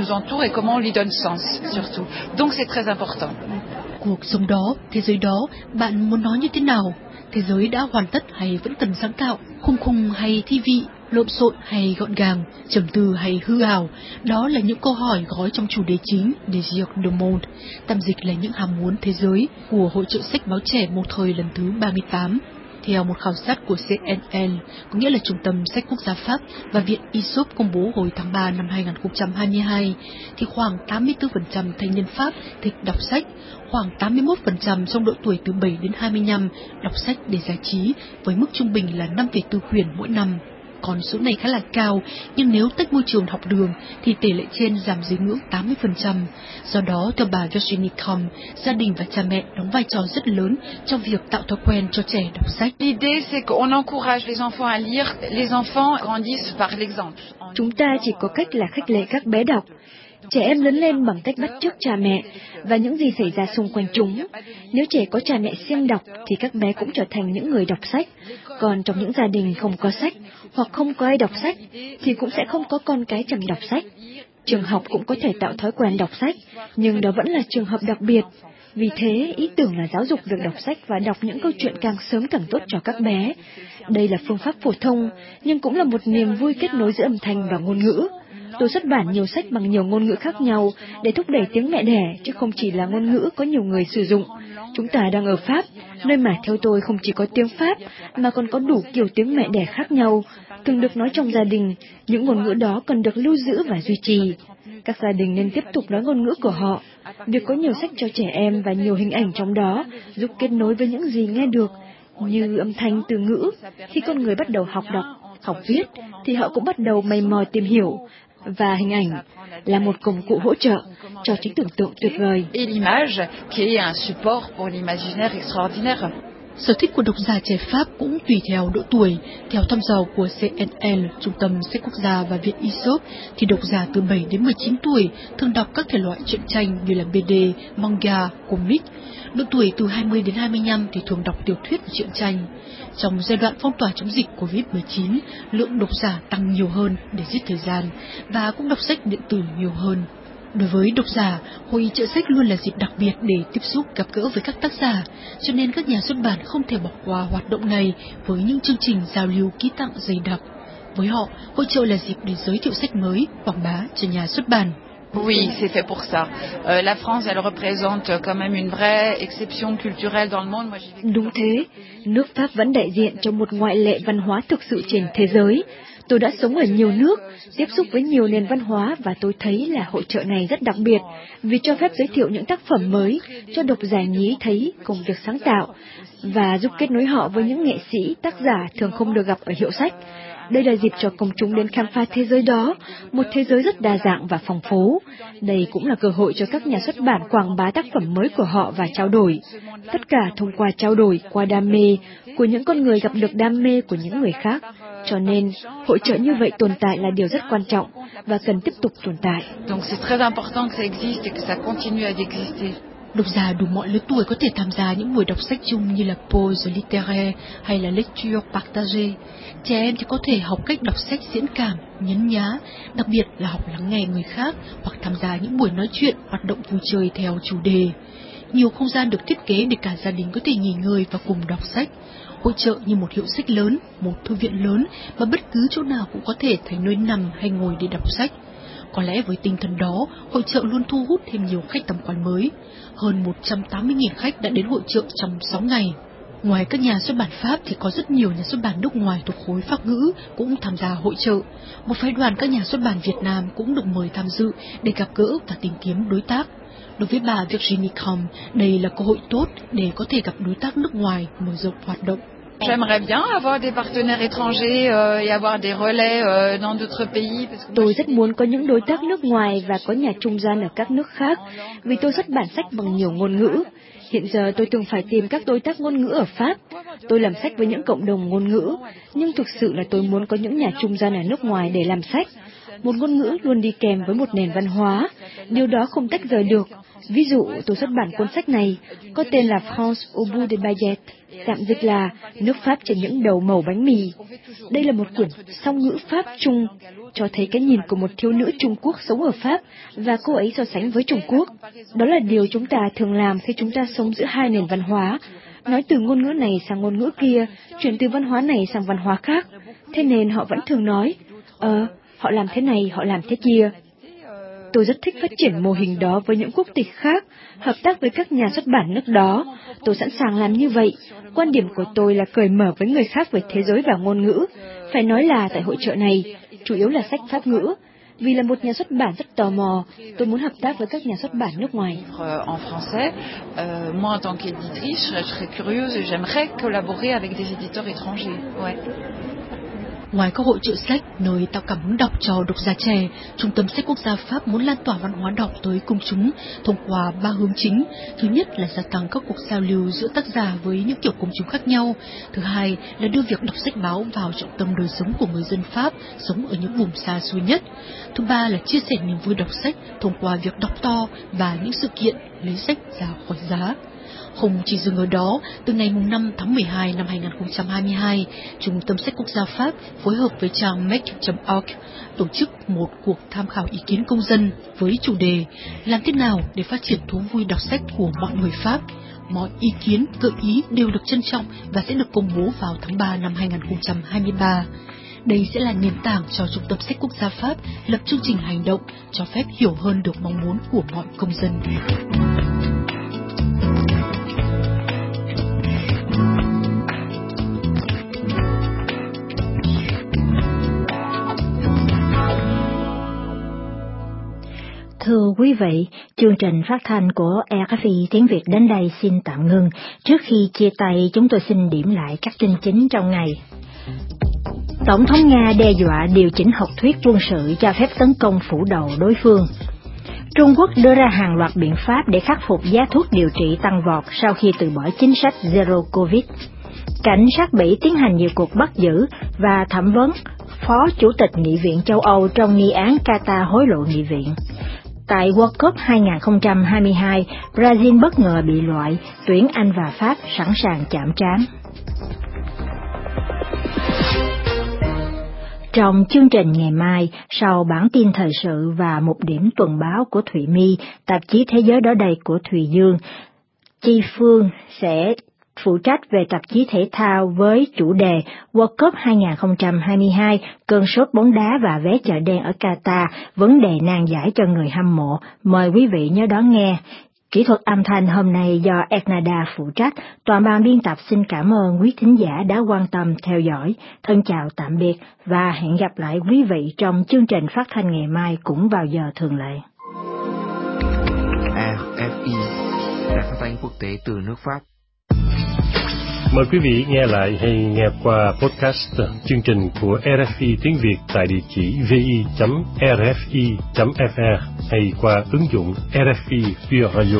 Cuộc sống đó, thế giới đó, bạn muốn nói như thế nào? Thế giới đã hoàn tất hay vẫn cần sáng tạo, khung khung hay thi vị, lộn xộn hay gọn gàng, trầm tư hay hư ảo? Đó là những câu hỏi gói trong chủ đề chính Désir du monde, tạm dịch là những ham muốn thế giới của Hội chợ sách báo trẻ một thời lần thứ ba mươi tám. Theo một khảo sát của xê en lờ, có nghĩa là Trung tâm Sách Quốc gia Pháp và Viện i ét o pê công bố hồi tháng ba năm hai nghìn không trăm hai mươi hai, thì khoảng tám mươi tư phần trăm thanh niên Pháp thích đọc sách, khoảng tám mươi mốt phần trăm trong độ tuổi từ bảy đến hai mươi lăm đọc sách để giải trí, với mức trung bình là năm phẩy bốn quyển mỗi năm. Con số này khá là cao, nhưng nếu tách môi trường học đường thì tỷ lệ trên giảm dưới ngưỡng tám mươi phần trăm. Do đó, theo bà Virginie Kram, gia đình và cha mẹ đóng vai trò rất lớn trong việc tạo thói quen cho trẻ đọc sách. L'idée c'est qu'on encourage les enfants à lire, les enfants grandissent par l'exemple. Chúng ta chỉ có cách là khích lệ các bé đọc. Trẻ em lớn lên bằng cách bắt chước cha mẹ và những gì xảy ra xung quanh chúng. Nếu trẻ có cha mẹ siêng đọc thì các bé cũng trở thành những người đọc sách. Còn trong những gia đình không có sách hoặc không có ai đọc sách thì cũng sẽ không có con cái chăm đọc sách. Trường học cũng có thể tạo thói quen đọc sách, nhưng đó vẫn là trường hợp đặc biệt. Vì thế, ý tưởng là giáo dục việc đọc sách và đọc những câu chuyện càng sớm càng tốt cho các bé. Đây là phương pháp phổ thông, nhưng cũng là một niềm vui kết nối giữa âm thanh và ngôn ngữ. Tôi xuất bản nhiều sách bằng nhiều ngôn ngữ khác nhau để thúc đẩy tiếng mẹ đẻ, chứ không chỉ là ngôn ngữ có nhiều người sử dụng. Chúng ta đang ở Pháp, nơi mà theo tôi không chỉ có tiếng Pháp, mà còn có đủ kiểu tiếng mẹ đẻ khác nhau, thường được nói trong gia đình. Những ngôn ngữ đó cần được lưu giữ và duy trì. Các gia đình nên tiếp tục nói ngôn ngữ của họ. Việc có nhiều sách cho trẻ em và nhiều hình ảnh trong đó giúp kết nối với những gì nghe được, như âm thanh, từ ngữ. Khi con người bắt đầu học đọc, học viết, thì họ cũng bắt đầu mày mò tìm hiểu. Và hình ảnh là một công cụ hỗ trợ cho trí tưởng tượng tuyệt vời. Sở thích của độc giả trẻ Pháp cũng tùy theo độ tuổi. Theo thăm dò của xê en lờ, Trung tâm Sách Quốc gia và Viện i ét o pê, thì độc giả từ bảy đến mười chín tuổi thường đọc các thể loại truyện tranh như là bê đê, manga, comic. Độ tuổi từ hai mươi đến hai mươi lăm thì thường đọc tiểu thuyết và truyện tranh. Trong giai đoạn phong tỏa chống dịch covid mười chín, lượng độc giả tăng nhiều hơn để giết thời gian và cũng đọc sách điện tử nhiều hơn. Đối với độc giả, hội chợ sách luôn là dịp đặc biệt để tiếp xúc gặp gỡ với các tác giả, cho nên các nhà xuất bản không thể bỏ qua hoạt động này với những chương trình giao lưu ký tặng dày đặc. Với họ, hội chợ là dịp để giới thiệu sách mới, quảng bá cho nhà xuất bản. Oui, c'est fait pour ça. Euh, la France, elle représente quand même une vraie exception culturelle dans le monde. Moi, j'ai... Đúng thế, nước Pháp vẫn đại diện cho một ngoại lệ văn hóa thực sự trên thế giới. Tôi đã sống ở nhiều nước, tiếp xúc với nhiều nền văn hóa và tôi thấy là hội chợ này rất đặc biệt vì cho phép giới thiệu những tác phẩm mới cho độc giả nhí thấy công việc sáng tạo và giúp kết nối họ với những nghệ sĩ, tác giả thường không được gặp ở hiệu sách. Đây là dịp cho công chúng đến khám phá thế giới đó, một thế giới rất đa dạng và phong phú. Đây cũng là cơ hội cho các nhà xuất bản quảng bá tác phẩm mới của họ và trao đổi. Tất cả thông qua trao đổi, qua đam mê của những con người gặp được đam mê của những người khác. Cho nên, hội chợ như vậy tồn tại là điều rất quan trọng và cần tiếp tục tồn tại. Donc c'est très important que ça existe et que ça continue à exister. Độc giả đủ mọi lứa tuổi có thể tham gia những buổi đọc sách chung như là pause littéraire hay là lecture partagée. Trẻ em thì có thể học cách đọc sách diễn cảm, nhấn nhá, đặc biệt là học lắng nghe người khác hoặc tham gia những buổi nói chuyện, hoạt động vui chơi theo chủ đề. Nhiều không gian được thiết kế để cả gia đình có thể nghỉ ngơi và cùng đọc sách. Hội chợ như một hiệu sách lớn, một thư viện lớn mà bất cứ chỗ nào cũng có thể thấy nơi nằm hay ngồi để đọc sách. Có lẽ với tinh thần đó, hội chợ luôn thu hút thêm nhiều khách tham quan mới. Hơn một trăm tám mươi nghìn khách đã đến hội chợ trong sáu ngày. Ngoài các nhà xuất bản Pháp thì có rất nhiều nhà xuất bản nước ngoài thuộc khối Pháp ngữ cũng tham gia hội chợ. Một phái đoàn các nhà xuất bản Việt Nam cũng được mời tham dự để gặp gỡ và tìm kiếm đối tác. Đối với bà Virginie Crom, đây là cơ hội tốt để có thể gặp đối tác nước ngoài mở rộng hoạt động. J'aimerais bien avoir des partenaires étrangers euh, et avoir des relais euh, dans d'autres pays. Tôi rất muốn có những đối tác nước ngoài và có nhà trung gian ở các nước khác, vì tôi xuất bản sách bằng nhiều ngôn ngữ. Hiện giờ tôi thường phải tìm các đối tác ngôn ngữ ở Pháp. Tôi làm sách với những cộng đồng ngôn ngữ, nhưng thực sự là tôi muốn có những nhà trung gian ở nước ngoài để làm sách. Một ngôn ngữ luôn đi kèm với một nền văn hóa, điều đó không tách rời được. Ví dụ, tôi xuất bản cuốn sách này, có tên là France au bout des baguettes, tạm dịch là nước Pháp trên những đầu mẩu bánh mì. Đây là một quyển song ngữ Pháp-Trung, cho thấy cái nhìn của một thiếu nữ Trung Quốc sống ở Pháp và cô ấy so sánh với Trung Quốc. Đó là điều chúng ta thường làm khi chúng ta sống giữa hai nền văn hóa, nói từ ngôn ngữ này sang ngôn ngữ kia, chuyển từ văn hóa này sang văn hóa khác. Thế nên họ vẫn thường nói, ờ, họ làm thế này, họ làm thế kia. Tôi rất thích phát triển mô hình đó với những quốc tịch khác, hợp tác với các nhà xuất bản nước đó. Tôi sẵn sàng làm như vậy. Quan điểm của tôi là cởi mở với người khác về thế giới và ngôn ngữ. Phải nói là tại hội chợ này, chủ yếu là sách Pháp ngữ. Vì là một nhà xuất bản rất tò mò, tôi muốn hợp tác với các nhà xuất bản nước ngoài. En français, euh, moi en tant qu'éditrice, je serais curieuse et j'aimerais collaborer avec des éditeurs étrangers. Ouais. Ngoài các hội chợ sách, nơi tạo cảm hứng đọc cho độc giả trẻ, Trung tâm Sách Quốc gia Pháp muốn lan tỏa văn hóa đọc tới công chúng thông qua ba hướng chính. Thứ nhất là gia tăng các cuộc giao lưu giữa tác giả với những kiểu công chúng khác nhau. Thứ hai là đưa việc đọc sách báo vào trọng tâm đời sống của người dân Pháp sống ở những vùng xa xôi nhất. Thứ ba là chia sẻ niềm vui đọc sách thông qua việc đọc to và những sự kiện lấy sách ra khỏi giá. Không chỉ dừng ở đó, từ ngày năm tháng mười hai năm hai nghìn không trăm hai mươi hai, Trung tâm Sách Quốc gia Pháp phối hợp với trang make chấm org tổ chức một cuộc tham khảo ý kiến công dân với chủ đề làm thế nào để phát triển thú vui đọc sách của mọi người Pháp. Mọi ý kiến, gợi ý đều được trân trọng và sẽ được công bố vào tháng ba năm hai nghìn không trăm hai mươi ba. Đây sẽ là nền tảng cho Trung tâm Sách Quốc gia Pháp lập chương trình hành động cho phép hiểu hơn được mong muốn của mọi công dân. Thưa quý vị, chương trình phát thanh của rờ ép i tiếng Việt đến đây xin tạm ngưng. Trước khi chia tay, chúng tôi xin điểm lại các tin chính trong ngày. Tổng thống Nga đe dọa điều chỉnh học thuyết quân sự cho phép tấn công phủ đầu đối phương. Trung Quốc đưa ra hàng loạt biện pháp để khắc phục giá thuốc điều trị tăng vọt sau khi từ bỏ chính sách Zero Covid. Cảnh sát Bỉ tiến hành nhiều cuộc bắt giữ và thẩm vấn Phó Chủ tịch Nghị viện châu Âu trong nghi án Qatar hối lộ nghị viện. Tại World Cup hai không hai hai, Brazil bất ngờ bị loại, tuyển Anh và Pháp sẵn sàng chạm trán. Trong chương trình ngày mai, sau bản tin thời sự và một điểm tuần báo của Thụy My, tạp chí Thế giới đó đây của Thùy Dương, Chi Phương sẽ phụ trách về tạp chí thể thao với chủ đề World Cup hai không hai hai, cơn sốt bóng đá và vé chợ đen ở Qatar, vấn đề nan giải cho người hâm mộ. Mời quý vị nhớ đón nghe. Kỹ thuật âm thanh hôm nay do Ernada phụ trách. Toàn ban biên tập xin cảm ơn quý thính giả đã quan tâm theo dõi. Thân chào tạm biệt và hẹn gặp lại quý vị trong chương trình phát thanh ngày mai cũng vào giờ thường lệ. rờ ép i, Đài Phát thanh Quốc tế từ nước Pháp. Mời quý vị nghe lại hay nghe qua podcast chương trình của rờ ép i tiếng Việt tại địa chỉ vi chấm rờ ép i chấm ép rờ hay qua ứng dụng rờ ép i Pure Radio.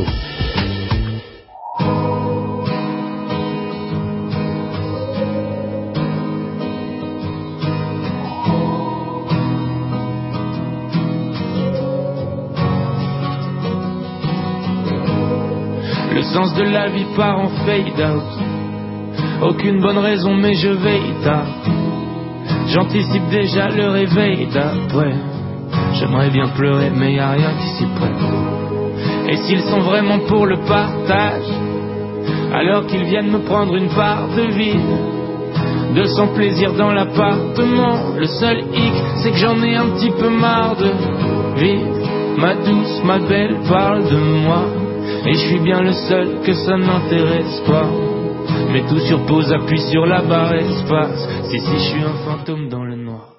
sens de la vie part en fade out. Aucune bonne raison mais je veille tard. J'anticipe déjà le réveil d'après. J'aimerais bien pleurer mais y a rien qui s'y prête. Et s'ils sont vraiment pour le partage, alors qu'ils viennent me prendre une part de vide, de son plaisir dans l'appartement. Le seul hic, c'est que j'en ai un petit peu marre de vivre. Ma douce, ma belle parle de moi, et je suis bien le seul que ça n'intéresse pas. Mets tout sur pause, appuie sur la barre espace. Si si, je suis un fantôme dans le noir.